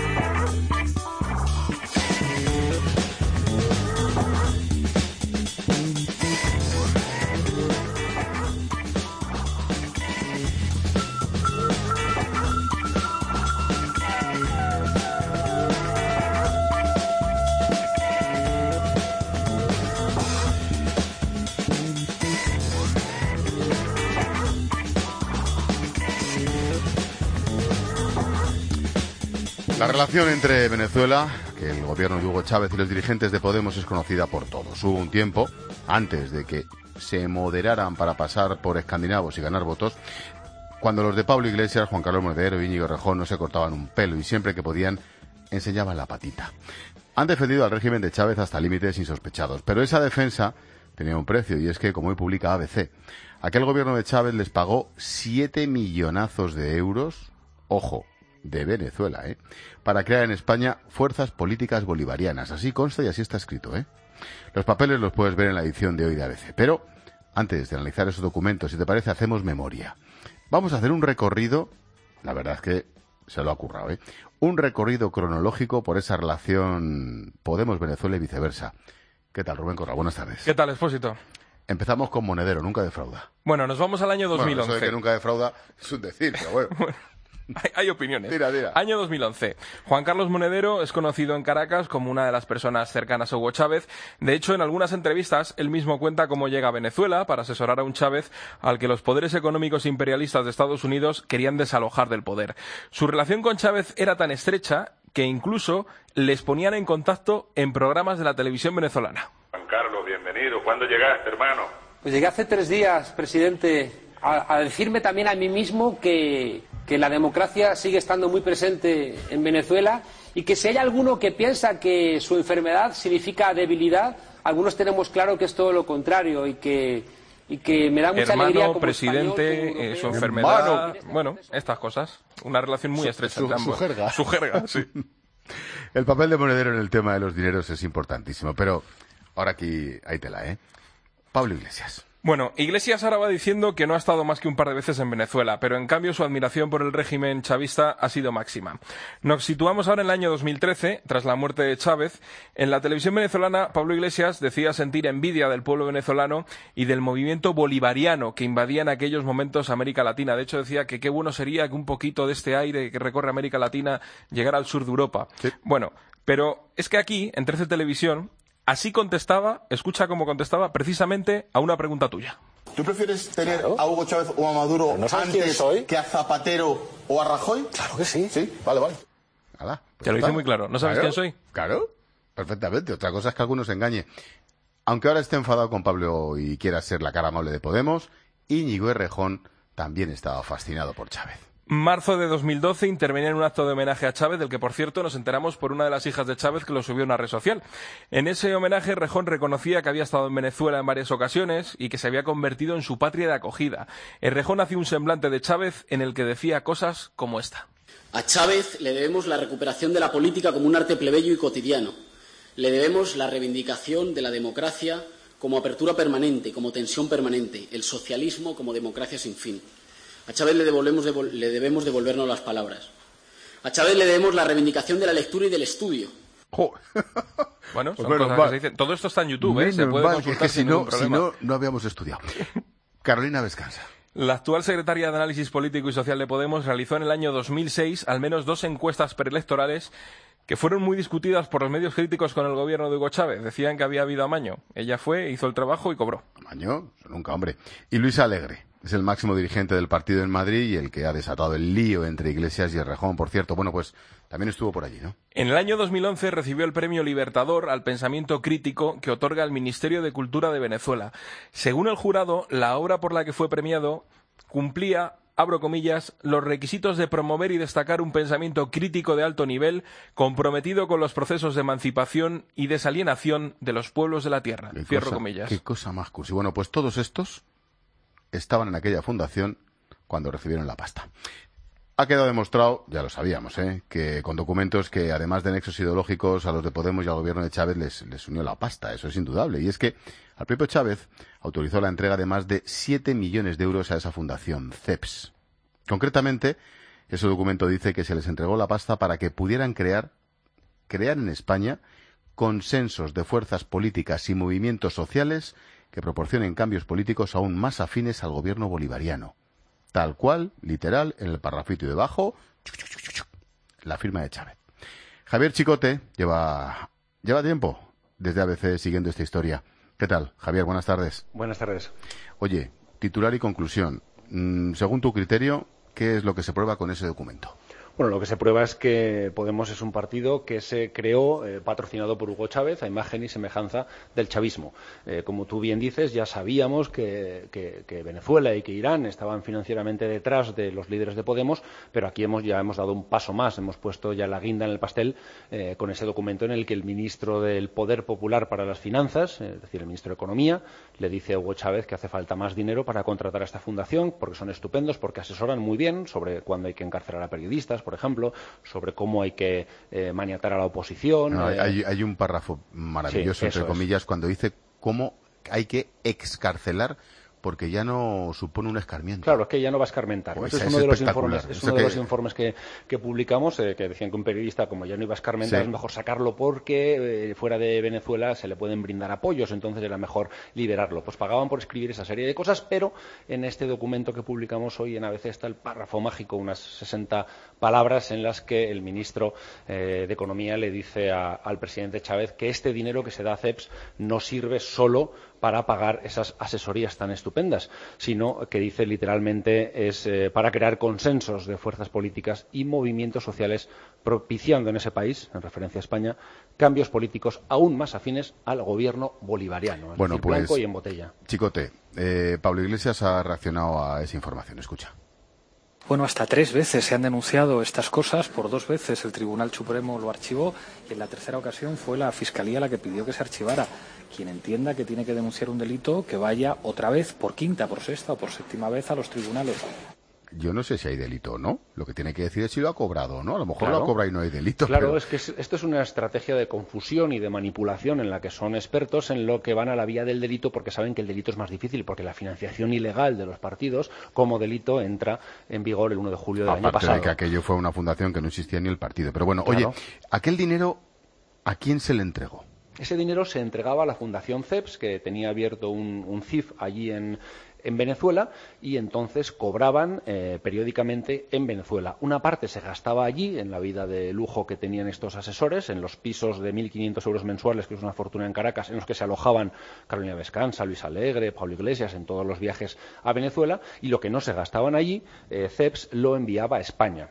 La relación entre Venezuela, que el gobierno de Hugo Chávez y los dirigentes de Podemos es conocida por todos. Hubo un tiempo, antes de que se moderaran para pasar por escandinavos y ganar votos, cuando los de Pablo Iglesias, Juan Carlos Monedero y Íñigo Errejón no se cortaban un pelo y siempre que podían enseñaban la patita. Han defendido al régimen de Chávez hasta límites insospechados, pero esa defensa tenía un precio, y es que, como hoy publica ABC, aquel gobierno de Chávez les pagó 7 millonazos de euros, ojo, de Venezuela, para crear en España fuerzas políticas bolivarianas. Así consta y así está escrito, Los papeles los puedes ver en la edición de hoy de ABC. Pero, antes de analizar esos documentos, si te parece, hacemos memoria. Vamos a hacer un recorrido, la verdad es que se lo ha currado, un recorrido cronológico por esa relación Podemos-Venezuela y viceversa. ¿Qué tal, Rubén Corral? Buenas tardes. ¿Qué tal, Expósito? Empezamos con Monedero, nunca defrauda. Bueno, nos vamos al año 2011. Bueno, eso de que nunca defrauda es un decir, pero bueno. Hay opiniones. Tira. Año 2011. Juan Carlos Monedero es conocido en Caracas como una de las personas cercanas a Hugo Chávez. De hecho, en algunas entrevistas, él mismo cuenta cómo llega a Venezuela para asesorar a un Chávez al que los poderes económicos imperialistas de Estados Unidos querían desalojar del poder. Su relación con Chávez era tan estrecha que incluso les ponían en contacto en programas de la televisión venezolana. Juan Carlos, bienvenido. ¿Cuándo llegaste, hermano? Pues llegué hace 3 días, presidente, a decirme también a mí mismo que la democracia sigue estando muy presente en Venezuela y que si hay alguno que piensa que su enfermedad significa debilidad, algunos tenemos claro que es todo lo contrario y que me da mucha alegría como presidente, español, su enfermedad, bueno, estas cosas. Una relación muy estrecha entre ambos. Su jerga, sí. El papel de Monedero en el tema de los dineros es importantísimo, pero Ahora aquí hay tela, ¿eh? Pablo Iglesias. Bueno, Iglesias ahora va diciendo que no ha estado más que un par de veces en Venezuela, pero en cambio su admiración por el régimen chavista ha sido máxima. Nos situamos ahora en el año 2013, tras la muerte de Chávez. En la televisión venezolana, Pablo Iglesias decía sentir envidia del pueblo venezolano y del movimiento bolivariano que invadía en aquellos momentos América Latina. De hecho, decía que qué bueno sería que un poquito de este aire que recorre América Latina llegara al sur de Europa. Sí. Bueno, pero es que aquí, en 13 Televisión, así contestaba, escucha cómo contestaba, precisamente a una pregunta tuya. ¿Tú prefieres tener a Hugo Chávez o a Maduro antes que a Zapatero o a Rajoy? Claro que sí. Sí, vale. Pues te lo dice muy claro. ¿No sabes quién soy? Claro, perfectamente. Otra cosa es que algunos se engañe. Aunque ahora esté enfadado con Pablo y quiera ser la cara amable de Podemos, Íñigo Errejón también estaba fascinado por Chávez. Marzo de 2012 intervenía en un acto de homenaje a Chávez, del que, por cierto, nos enteramos por una de las hijas de Chávez que lo subió a una red social. En ese homenaje, Errejón reconocía que había estado en Venezuela en varias ocasiones y que se había convertido en su patria de acogida. Errejón hacía un semblante de Chávez en el que decía cosas como esta. A Chávez le debemos la recuperación de la política como un arte plebeyo y cotidiano. Le debemos la reivindicación de la democracia como apertura permanente, como tensión permanente, el socialismo como democracia sin fin. A Chávez le debemos devolvernos las palabras. A Chávez le debemos la reivindicación de la lectura y del estudio. Bueno, son cosas que se dicen. Todo esto está en YouTube, se puede consultar sin ningún problema. Si no habíamos estudiado. Carolina Vescanza. La actual secretaria de Análisis Político y Social de Podemos realizó en el año 2006 al menos 2 encuestas preelectorales que fueron muy discutidas por los medios críticos con el gobierno de Hugo Chávez. Decían que había habido amaño. Ella fue, hizo el trabajo y cobró. ¿Amaño? Nunca, hombre. Y Luis Alegre. Es el máximo dirigente del partido en Madrid y el que ha desatado el lío entre Iglesias y Errejón, por cierto. Bueno, pues también estuvo por allí, ¿no? En el año 2011 recibió el premio Libertador al pensamiento crítico que otorga el Ministerio de Cultura de Venezuela. Según el jurado, la obra por la que fue premiado cumplía, abro comillas, los requisitos de promover y destacar un pensamiento crítico de alto nivel comprometido con los procesos de emancipación y desalienación de los pueblos de la tierra. Cierro comillas. Qué cosa más cursi. Bueno, pues todos estos estaban en aquella fundación cuando recibieron la pasta. Ha quedado demostrado, ya lo sabíamos, que con documentos que, además de nexos ideológicos, a los de Podemos y al gobierno de Chávez les unió la pasta. Eso es indudable. Y es que al propio Chávez autorizó la entrega de más de 7 millones de euros a esa fundación, CEPS. Concretamente, ese documento dice que se les entregó la pasta para que pudieran crear en España consensos de fuerzas políticas y movimientos sociales que proporcionen cambios políticos aún más afines al gobierno bolivariano. Tal cual, literal, en el parrafito debajo, la firma de Chávez. Javier Chicote lleva tiempo desde ABC siguiendo esta historia. ¿Qué tal, Javier? Buenas tardes. Buenas tardes. Oye, titular y conclusión. Según tu criterio, ¿qué es lo que se prueba con ese documento? Bueno, lo que se prueba es que Podemos es un partido que se creó patrocinado por Hugo Chávez a imagen y semejanza del chavismo. Como tú bien dices, ya sabíamos que Venezuela y que Irán estaban financieramente detrás de los líderes de Podemos, pero aquí ya hemos dado un paso más, hemos puesto ya la guinda en el pastel con ese documento en el que el ministro del Poder Popular para las Finanzas, es decir, el ministro de Economía, le dice a Hugo Chávez que hace falta más dinero para contratar a esta fundación, porque son estupendos, porque asesoran muy bien sobre cuándo hay que encarcelar a periodistas, por ejemplo, sobre cómo hay que maniatar a la oposición. No, hay un párrafo maravilloso, sí, entre comillas, cuando dice cómo hay que excarcelar porque ya no supone un escarmiento. Claro, es que ya no va a escarmentar. Pues este es uno de los informes que publicamos, que decían que un periodista, como ya no iba a escarmentar, es mejor sacarlo porque fuera de Venezuela se le pueden brindar apoyos, entonces era mejor liberarlo. Pues pagaban por escribir esa serie de cosas, pero en este documento que publicamos hoy en ABC está el párrafo mágico, unas 60 palabras en las que el ministro de Economía le dice al presidente Chávez que este dinero que se da a CEPS no sirve solo para pagar esas asesorías tan estupendas, sino que dice literalmente es para crear consensos de fuerzas políticas y movimientos sociales, propiciando en ese país, en referencia a España, cambios políticos aún más afines al gobierno bolivariano, es decir, pues, blanco y en botella. Chicote, Pablo Iglesias ha reaccionado a esa información, escucha. Bueno, hasta 3 veces se han denunciado estas cosas, por 2 veces el Tribunal Supremo lo archivó y en la tercera ocasión fue la Fiscalía la que pidió que se archivara. Quien entienda que tiene que denunciar un delito, que vaya otra vez, por quinta, por sexta o por séptima vez a los tribunales. yo no sé si hay delito o no. Lo que tiene que decir es si lo ha cobrado o no. A lo mejor claro, lo ha cobrado y no hay delito. Claro, pero... es que esto es una estrategia de confusión y de manipulación en la que son expertos en lo que van a la vía del delito porque saben que el delito es más difícil, porque la financiación ilegal de los partidos como delito entra en vigor el 1 de julio del año pasado. Aparte de que aquello fue una fundación que no existía ni el partido. Pero bueno, claro. Oye, aquel dinero, ¿a quién se le entregó? Ese dinero se entregaba a la Fundación CEPS, que tenía abierto un CIF allí en Venezuela, y entonces cobraban periódicamente en Venezuela. Una parte se gastaba allí, en la vida de lujo que tenían estos asesores, en los pisos de 1.500 euros mensuales, que es una fortuna en Caracas, en los que se alojaban Carolina Vescanza, Luis Alegre, Pablo Iglesias, en todos los viajes a Venezuela, y lo que no se gastaban allí, CEPS lo enviaba a España.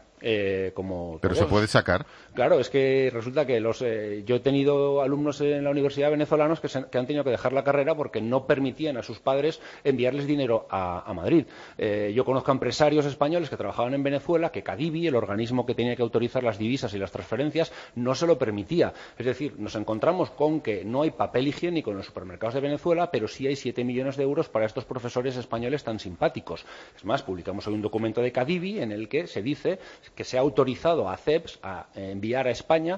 Pero se puede sacar. Claro, es que resulta que yo he tenido alumnos en la universidad venezolanos que han tenido que dejar la carrera porque no permitían a sus padres enviarles dinero a Madrid. Yo conozco a empresarios españoles que trabajaban en Venezuela que Cadivi, el organismo que tenía que autorizar las divisas y las transferencias, no se lo permitía. Es decir, nos encontramos con que no hay papel higiénico en los supermercados de Venezuela, pero sí hay 7 millones de euros para estos profesores españoles tan simpáticos. Es más, publicamos hoy un documento de Cadivi en el que se dice que se ha autorizado a CEPS a enviar a España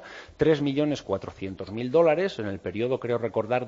3.400.000 dólares en el periodo, creo recordar,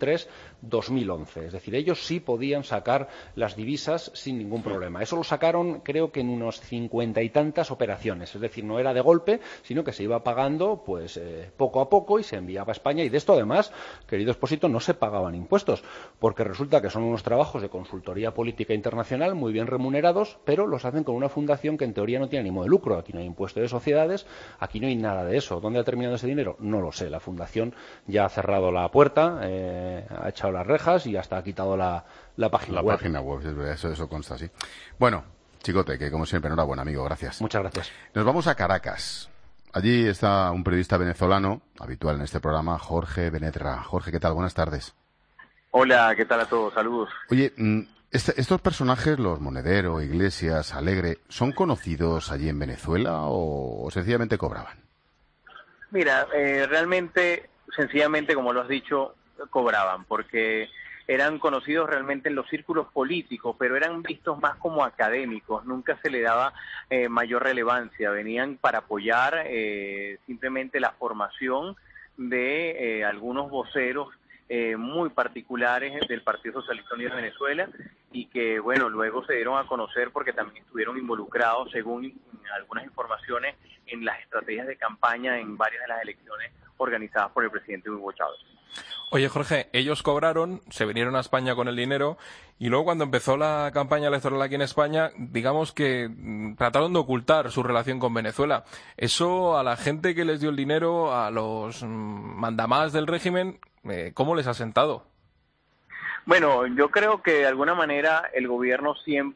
2003-2011. Es decir, ellos sí podían sacar las divisas sin ningún problema. Eso lo sacaron, creo que en unos 50 y tantas operaciones. Es decir, no era de golpe, sino que se iba pagando pues poco a poco y se enviaba a España. Y de esto, además, querido Expósito, no se pagaban impuestos, porque resulta que son unos trabajos de consultoría política internacional muy bien remunerados, pero los hacen con una fundación que en teoría no tiene ánimo de lucro. Aquí no hay impuesto de sociedades, aquí no hay nada de eso. ¿Dónde ha terminado ese dinero? No lo sé. La fundación ya ha cerrado la puerta, ha echado las rejas y hasta ha quitado la página web. La página web, eso consta así. Bueno, Chicote, que como siempre, enhorabuena, amigo, gracias. Muchas gracias. Nos vamos a Caracas. Allí está un periodista venezolano, habitual en este programa, Jorge Benetra. Jorge, ¿qué tal? Buenas tardes. Hola, ¿qué tal a todos? Saludos. Oye, ¿estos personajes, los Monedero, Iglesias, Alegre, son conocidos allí en Venezuela o sencillamente cobraban? Mira, realmente, sencillamente, como lo has dicho, cobraban, porque eran conocidos realmente en los círculos políticos, pero eran vistos más como académicos, nunca se le daba mayor relevancia, venían para apoyar simplemente la formación de algunos voceros muy particulares del Partido Socialista Unido de Venezuela y que, bueno, luego se dieron a conocer porque también estuvieron involucrados, según algunas informaciones, en las estrategias de campaña en varias de las elecciones organizadas por el presidente Hugo Chávez. Oye, Jorge, ellos cobraron, se vinieron a España con el dinero y luego cuando empezó la campaña electoral aquí en España, digamos que trataron de ocultar su relación con Venezuela. Eso a la gente que les dio el dinero, a los mandamás del régimen, ¿cómo les ha sentado? Bueno, yo creo que de alguna manera el gobierno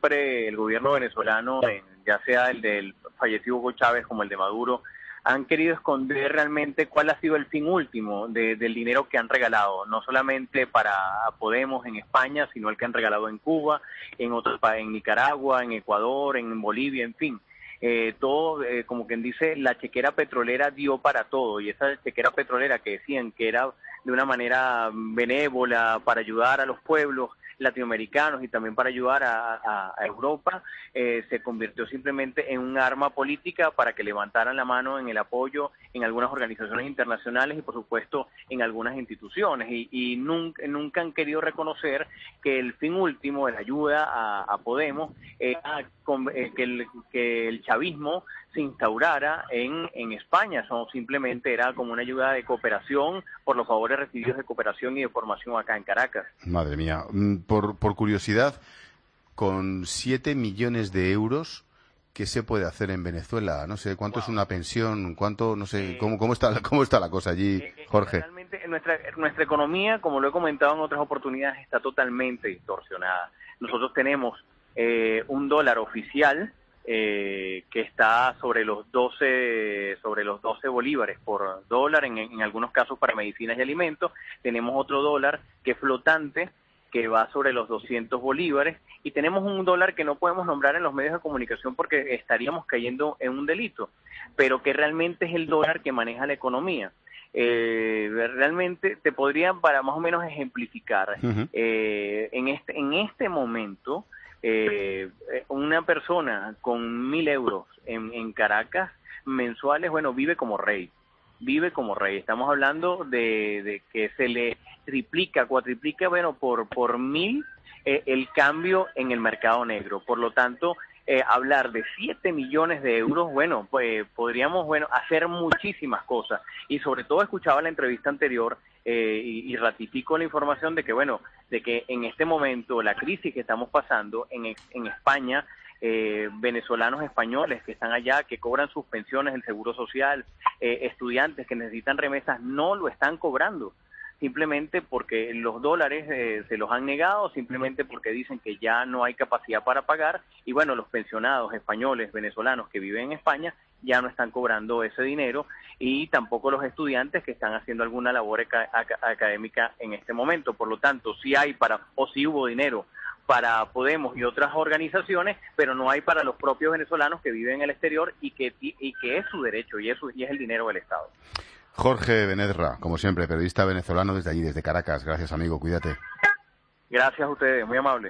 venezolano, ya sea el del fallecido Hugo Chávez como el de Maduro, han querido esconder realmente cuál ha sido el fin último del dinero que han regalado, no solamente para Podemos en España, sino el que han regalado en Cuba, en otros países, en Nicaragua, en Ecuador, en Bolivia, en fin. Todo, como quien dice, la chequera petrolera dio para todo, y esa chequera petrolera que decían que era de una manera benévola para ayudar a los pueblos latinoamericanos y también para ayudar a Europa, se convirtió simplemente en un arma política para que levantaran la mano en el apoyo en algunas organizaciones internacionales y por supuesto en algunas instituciones y nunca han querido reconocer que el fin último de la ayuda a Podemos era que el chavismo se instaurara en España. Simplemente era como una ayuda de cooperación por los favores recibidos de cooperación y de formación acá en Caracas. Madre mía, por curiosidad, con 7 millones de euros, ¿qué se puede hacer en Venezuela? No sé, ¿cuánto es una pensión? ¿Cuánto, no sé, cómo está la cosa allí, Jorge? Realmente nuestra economía, como lo he comentado en otras oportunidades, está totalmente distorsionada. Nosotros tenemos un dólar oficial que está sobre los 12 bolívares por dólar, en algunos casos para medicinas y alimentos. Tenemos otro dólar que es flotante, que va sobre los 200 bolívares, y tenemos un dólar que no podemos nombrar en los medios de comunicación porque estaríamos cayendo en un delito, pero que realmente es el dólar que maneja la economía. Realmente te podría, para más o menos ejemplificar, en este momento una persona con 1.000 euros en Caracas mensuales, bueno, vive como rey. Estamos hablando de que se le triplica, cuatriplica, bueno, por 1.000 el cambio en el mercado negro. Por lo tanto, hablar de 7 millones de euros, bueno, pues podríamos, hacer muchísimas cosas. Y sobre todo escuchaba la entrevista anterior y ratifico la información de que en este momento la crisis que estamos pasando en España, venezolanos españoles que están allá, que cobran sus pensiones, el seguro social, estudiantes que necesitan remesas, no lo están cobrando, simplemente porque los dólares se los han negado, simplemente porque dicen que ya no hay capacidad para pagar, y bueno, los pensionados españoles, venezolanos que viven en España ya no están cobrando ese dinero, y tampoco los estudiantes que están haciendo alguna labor académica en este momento. Por lo tanto, sí hubo dinero para Podemos y otras organizaciones, pero no hay para los propios venezolanos que viven en el exterior y que es su derecho y es el dinero del Estado. Jorge Benedra, como siempre, periodista venezolano desde allí, desde Caracas. Gracias, amigo, cuídate. Gracias a ustedes, muy amable.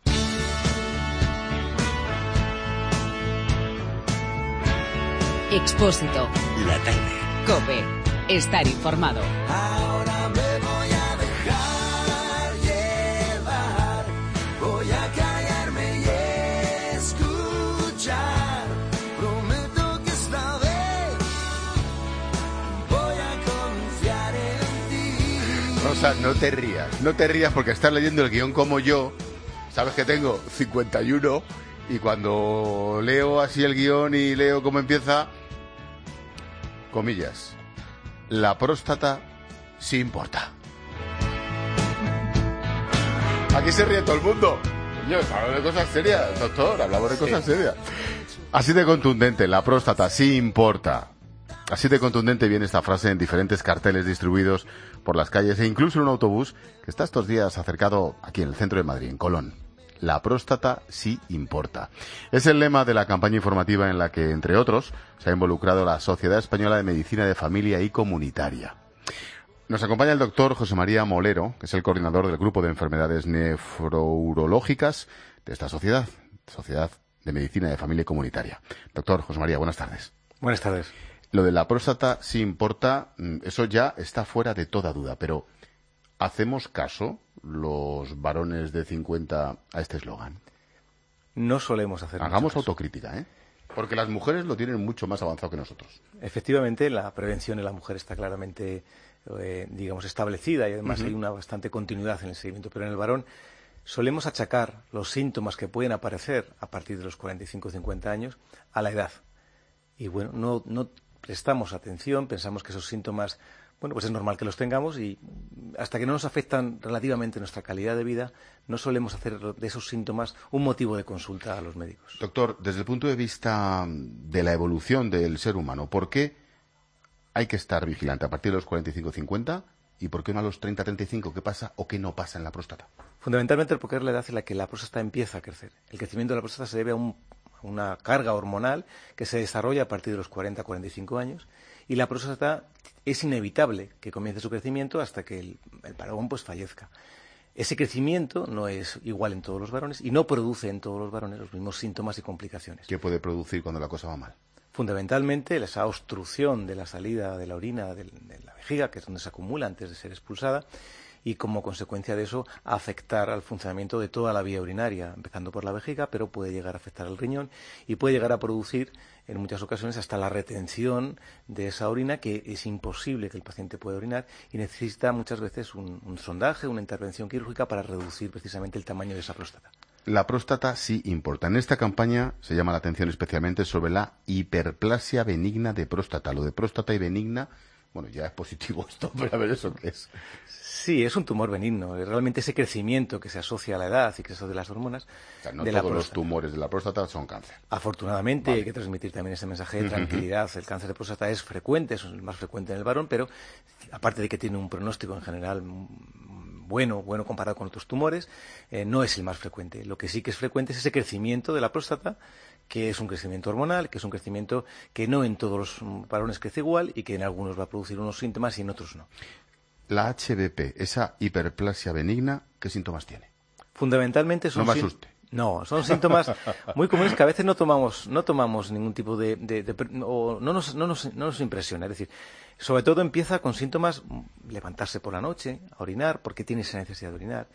Expósito. La tarde. COPE. Estar informado. Ahora me voy a dejar llevar, voy a callarme y escuchar. Prometo que esta vez voy a confiar en ti. Rosa, no te rías porque estás leyendo el guión como yo. Sabes que tengo 51 y cuando leo así el guión y leo cómo empieza, comillas, la próstata sí importa. Aquí se ríe todo el mundo. Yo hablo de cosas serias, doctor, hablamos de cosas serias. Así de contundente, la próstata sí importa. Así de contundente viene esta frase en diferentes carteles distribuidos por las calles e incluso en un autobús que está estos días acercado aquí en el centro de Madrid, en Colón. La próstata sí importa. Es el lema de la campaña informativa en la que, entre otros, se ha involucrado la Sociedad Española de Medicina de Familia y Comunitaria. Nos acompaña el doctor José María Molero, que es el coordinador del grupo de enfermedades nefrourológicas de esta Sociedad de Medicina de Familia y Comunitaria. Doctor José María, buenas tardes. Buenas tardes. Lo de la próstata sí importa, eso ya está fuera de toda duda, pero ¿hacemos caso los varones de 50 a este eslogan? No solemos hacer Hagamos autocrítica, ¿eh? Porque las mujeres lo tienen mucho más avanzado que nosotros. Efectivamente, la prevención en la mujer está claramente, establecida y además hay una bastante continuidad en el seguimiento. Pero en el varón solemos achacar los síntomas que pueden aparecer a partir de los 45 o 50 años a la edad. Y bueno, no prestamos atención, pensamos que esos síntomas, pues es normal que los tengamos y hasta que no nos afectan relativamente nuestra calidad de vida, no solemos hacer de esos síntomas un motivo de consulta a los médicos. Doctor, desde el punto de vista de la evolución del ser humano, ¿por qué hay que estar vigilante a partir de los 45-50 y por qué no a los 30-35? ¿Qué pasa o qué no pasa en la próstata? Fundamentalmente porque es la edad en la que la próstata empieza a crecer. El crecimiento de la próstata se debe a una carga hormonal que se desarrolla a partir de los 40-45 años y la próstata es inevitable que comience su crecimiento hasta que el varón fallezca. Ese crecimiento no es igual en todos los varones y no produce en todos los varones los mismos síntomas y complicaciones. ¿Qué puede producir cuando la cosa va mal? Fundamentalmente esa obstrucción de la salida de la orina de la vejiga, que es donde se acumula antes de ser expulsada, y como consecuencia de eso afectar al funcionamiento de toda la vía urinaria, empezando por la vejiga, pero puede llegar a afectar al riñón y puede llegar a producir en muchas ocasiones hasta la retención de esa orina, que es imposible que el paciente pueda orinar y necesita muchas veces un sondaje, una intervención quirúrgica para reducir precisamente el tamaño de esa próstata. La próstata sí importa. En esta campaña se llama la atención especialmente sobre la hiperplasia benigna de próstata. Lo de próstata y benigna, ya es positivo esto, pero a ver, ¿eso qué es? Sí, es un tumor benigno. Realmente ese crecimiento que se asocia a la edad y que se asocia a las hormonas. O sea, no todos los tumores de la próstata son cáncer. Afortunadamente, hay que transmitir también ese mensaje de tranquilidad. El cáncer de próstata es frecuente, es el más frecuente en el varón, pero aparte de que tiene un pronóstico en general bueno comparado con otros tumores, no es el más frecuente. Lo que sí que es frecuente es ese crecimiento de la próstata, que es un crecimiento hormonal, que es un crecimiento que no en todos los varones crece igual y que en algunos va a producir unos síntomas y en otros no. La HBP, esa hiperplasia benigna, ¿qué síntomas tiene? Fundamentalmente son... No me asuste. No, son síntomas muy comunes que a veces no tomamos ningún tipo o no nos impresiona. Es decir, sobre todo empieza con síntomas, levantarse por la noche, a orinar, porque tiene esa necesidad de orinar.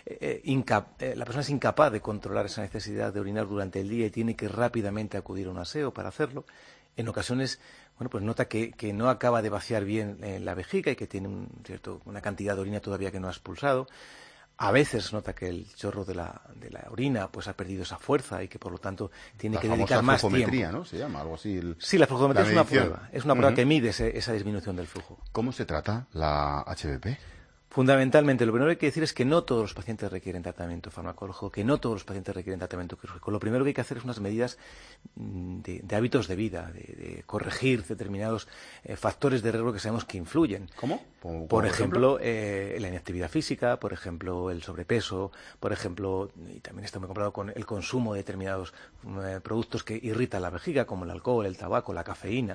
La persona es incapaz de controlar esa necesidad de orinar durante el día y tiene que rápidamente acudir a un aseo para hacerlo. En ocasiones, pues nota que no acaba de vaciar bien la vejiga y que tiene una cantidad de orina todavía que no ha expulsado. A veces nota que el chorro de la orina pues ha perdido esa fuerza y que por lo tanto tiene que dedicar más tiempo. La flujometría, ¿no? Se llama algo así. Sí, la flujometría es una prueba. Es una prueba que mide esa disminución del flujo. ¿Cómo se trata la HBP? Fundamentalmente, lo primero que hay que decir es que no todos los pacientes requieren tratamiento farmacológico, que no todos los pacientes requieren tratamiento quirúrgico. Lo primero que hay que hacer es unas medidas de hábitos de vida, de corregir determinados factores de riesgo que sabemos que influyen. ¿Cómo? Por ejemplo, la inactividad física, por ejemplo, el sobrepeso, por ejemplo, y también está muy comparado con el consumo de determinados productos que irritan la vejiga, como el alcohol, el tabaco, la cafeína.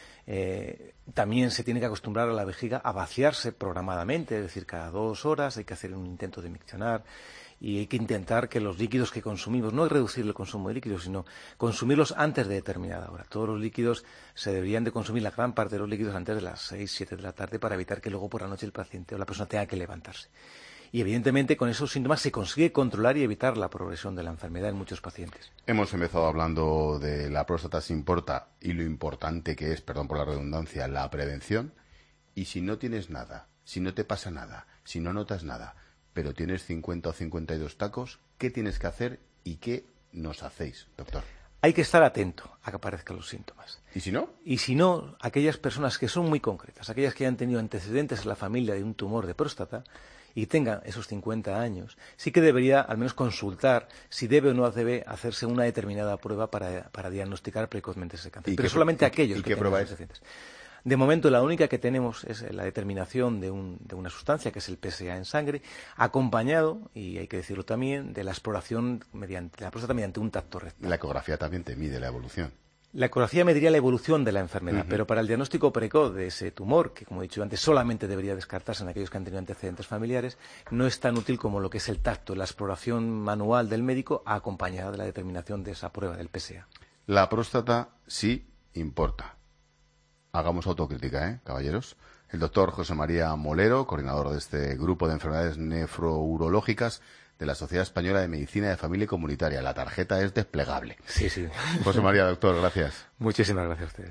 También se tiene que acostumbrar a la vejiga a vaciarse programadamente, es decir, cada 2 horas hay que hacer un intento de miccionar y hay que intentar que los líquidos que consumimos, no es reducir el consumo de líquidos, sino consumirlos antes de determinada hora. Todos los líquidos se deberían de consumir, la gran parte de los líquidos, antes de las 6, 7 de la tarde para evitar que luego por la noche el paciente o la persona tenga que levantarse. Y evidentemente con esos síntomas se consigue controlar y evitar la progresión de la enfermedad en muchos pacientes. Hemos empezado hablando de la próstata se importa y lo importante que es, perdón por la redundancia, la prevención. Y si no tienes nada, si no te pasa nada, si no notas nada, pero tienes 50 o 52 tacos, ¿qué tienes que hacer y qué nos hacéis, doctor? Hay que estar atento a que aparezcan los síntomas. ¿Y si no? Y si no, aquellas personas que son muy concretas, aquellas que hayan tenido antecedentes en la familia de un tumor de próstata y tengan esos 50 años, sí que debería al menos consultar si debe o no debe hacerse una determinada prueba para diagnosticar precozmente ese cáncer. Pero solamente aquellos que tengan antecedentes. De momento, la única que tenemos es la determinación de una sustancia, que es el PSA en sangre, acompañado, y hay que decirlo también, de la exploración mediante la próstata mediante un tacto rectal. La ecografía también te mide la evolución. La ecografía mediría la evolución de la enfermedad, pero para el diagnóstico precoz de ese tumor, que como he dicho antes, solamente debería descartarse en aquellos que han tenido antecedentes familiares, no es tan útil como lo que es el tacto, la exploración manual del médico acompañada de la determinación de esa prueba del PSA. La próstata sí importa. Hagamos autocrítica, caballeros. El doctor José María Molero, coordinador de este grupo de enfermedades nefrourológicas de la Sociedad Española de Medicina de Familia y Comunitaria. La tarjeta es desplegable. Sí, sí. José María, doctor, gracias. Muchísimas gracias a ustedes.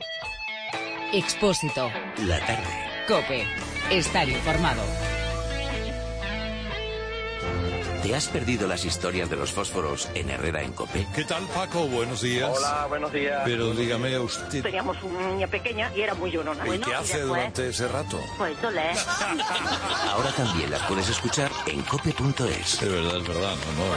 Expósito. La tarde. COPE. Estar informado. ¿Te has perdido las historias de los fósforos en Herrera en COPE? ¿Qué tal, Paco? Buenos días. Hola, buenos días. Pero dígame usted... Teníamos una niña pequeña y era muy llorona. ¿Y qué hace durante ese rato? Pues leer. Ahora también las puedes escuchar en cope.es. Es verdad,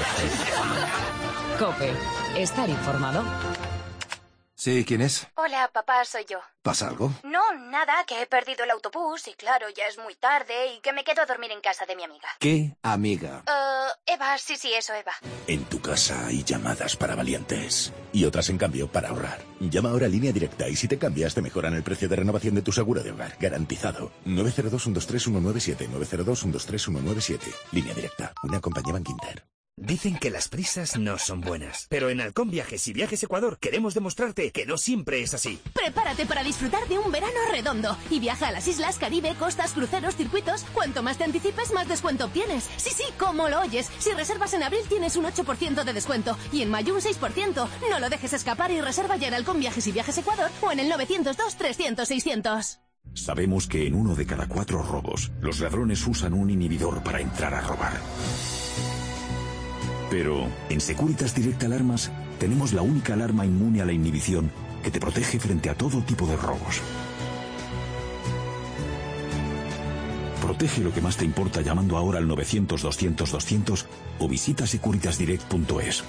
no. COPE. Estar informado. Sí, ¿quién es? Hola, papá, soy yo. ¿Pasa algo? No, nada, que he perdido el autobús y claro, ya es muy tarde y que me quedo a dormir en casa de mi amiga. ¿Qué amiga? Eva, sí, eso, Eva. En tu casa hay llamadas para valientes y otras, en cambio, para ahorrar. Llama ahora a Línea Directa y si te cambias te mejoran el precio de renovación de tu seguro de hogar. Garantizado. 902-123-197. 902-123-197. Línea Directa. Una compañía Bankinter. Dicen que las prisas no son buenas, pero en Halcón Viajes y Viajes Ecuador queremos demostrarte que no siempre es así. Prepárate para disfrutar de un verano redondo y viaja a las islas, Caribe, costas, cruceros, circuitos. Cuanto más te anticipes, más descuento obtienes. Sí, como lo oyes. Si reservas en abril tienes un 8% de descuento y en mayo un 6%. No lo dejes escapar y reserva ya en Halcón Viajes y Viajes Ecuador o en el 902-300-600. Sabemos que en 1 de cada 4 robos, los ladrones usan un inhibidor para entrar a robar. Pero en Securitas Direct Alarmas tenemos la única alarma inmune a la inhibición que te protege frente a todo tipo de robos. Protege lo que más te importa llamando ahora al 900-200-200 o visita securitasdirect.es.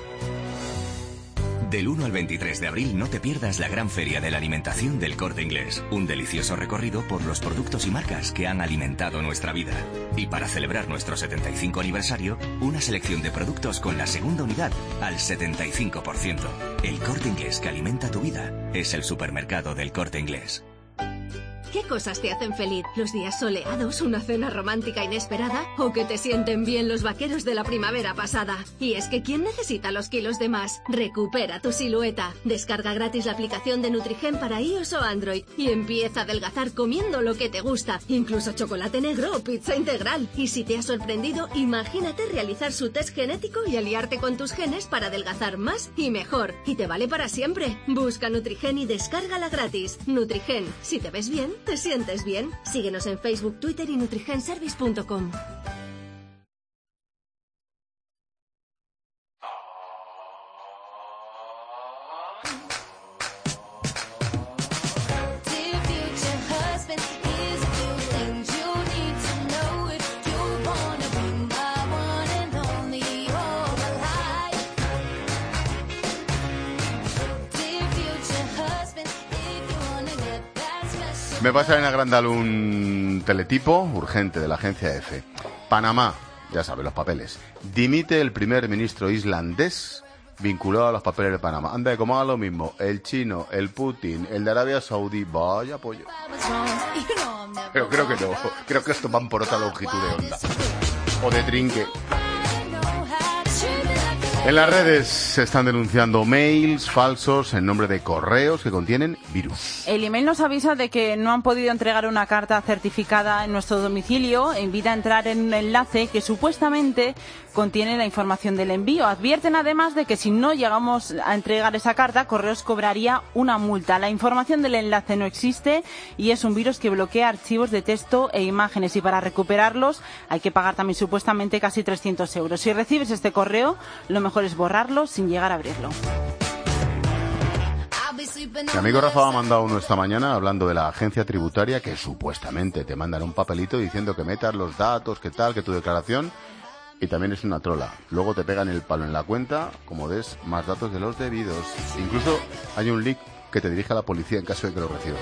Del 1 al 23 de abril no te pierdas la gran feria de la alimentación del Corte Inglés. Un delicioso recorrido por los productos y marcas que han alimentado nuestra vida. Y para celebrar nuestro 75 aniversario, una selección de productos con la segunda unidad al 75%. El Corte Inglés que alimenta tu vida es el supermercado del Corte Inglés. ¿Qué cosas te hacen feliz? ¿Los días soleados, una cena romántica inesperada? ¿O que te sienten bien los vaqueros de la primavera pasada? Y es que ¿quién necesita los kilos de más? Recupera tu silueta. Descarga gratis la aplicación de Nutrigen para iOS o Android y empieza a adelgazar comiendo lo que te gusta, incluso chocolate negro o pizza integral. Y si te ha sorprendido, imagínate realizar su test genético y aliarte con tus genes para adelgazar más y mejor. Y te vale para siempre. Busca Nutrigen y descárgala gratis. Nutrigen, si te ves bien, te sientes bien. Síguenos en Facebook, Twitter y nutrigenservice.com. Me pasa en Agrandal un teletipo urgente de la agencia EFE. Panamá, ya sabe, los papeles. Dimite el primer ministro islandés vinculado a los papeles de Panamá. Anda, como haga lo mismo, el chino, el Putin, el de Arabia Saudí, vaya pollo. Pero creo que no, creo que estos van por otra longitud de onda. O de trinque. En las redes se están denunciando mails falsos en nombre de correos que contienen virus. El email nos avisa de que no han podido entregar una carta certificada en nuestro domicilio e invita a entrar en un enlace que supuestamente contiene la información del envío. Advierten además de que si no llegamos a entregar esa carta, Correos cobraría una multa. La información del enlace no existe y es un virus que bloquea archivos de texto e imágenes, y para recuperarlos hay que pagar también supuestamente casi 300 euros. Si recibes este correo, lo mejor es borrarlo sin llegar a abrirlo. Mi amigo Rafa me ha mandado uno esta mañana hablando de la agencia tributaria, que supuestamente te mandan un papelito diciendo que metas los datos, que tal, que tu declaración, y también es una trola. Luego te pegan el palo en la cuenta como des más datos de los debidos. Incluso hay un link que te dirige a la policía en caso de que lo recibas.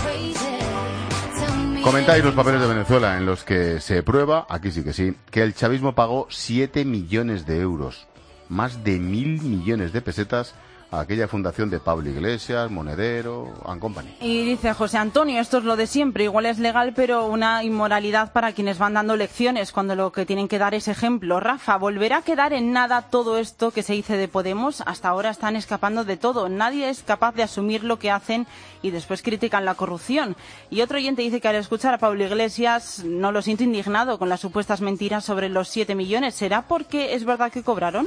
Comentáis los papeles de Venezuela en los que se prueba, aquí sí, que el chavismo pagó 7 millones de euros, más de 1.000 millones de pesetas, a aquella fundación de Pablo Iglesias, Monedero and Company. Y dice José Antonio, esto es lo de siempre, igual es legal, pero una inmoralidad para quienes van dando lecciones cuando lo que tienen que dar es ejemplo. Rafa, ¿volverá a quedar en nada todo esto que se dice de Podemos? Hasta ahora están escapando de todo, nadie es capaz de asumir lo que hacen y después critican la corrupción. Y otro oyente dice que al escuchar a Pablo Iglesias no lo siento indignado con las supuestas mentiras sobre los 7 millones. ¿Será porque es verdad que cobraron?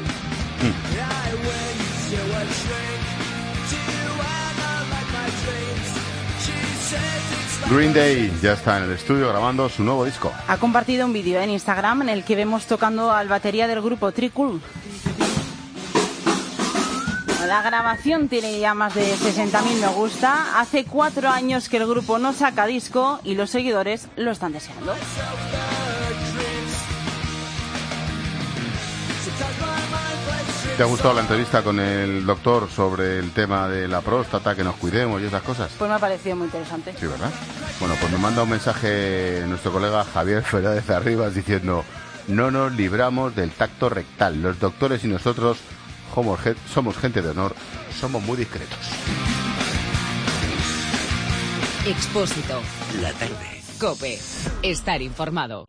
Green Day ya está en el estudio grabando su nuevo disco. Ha compartido un vídeo en Instagram en el que vemos tocando al batería del grupo Tricul. La grabación tiene ya más de 60.000 me gusta. Hace 4 años que el grupo no saca disco y los seguidores lo están deseando. ¿Te ha gustado la entrevista con el doctor sobre el tema de la próstata, que nos cuidemos y esas cosas? Pues me ha parecido muy interesante. Sí, ¿verdad? Bueno, pues me manda un mensaje nuestro colega Javier Fernández Arribas diciendo: no nos libramos del tacto rectal. Los doctores y nosotros somos gente de honor, somos muy discretos. Expósito. La tarde. COPE. Estar informado.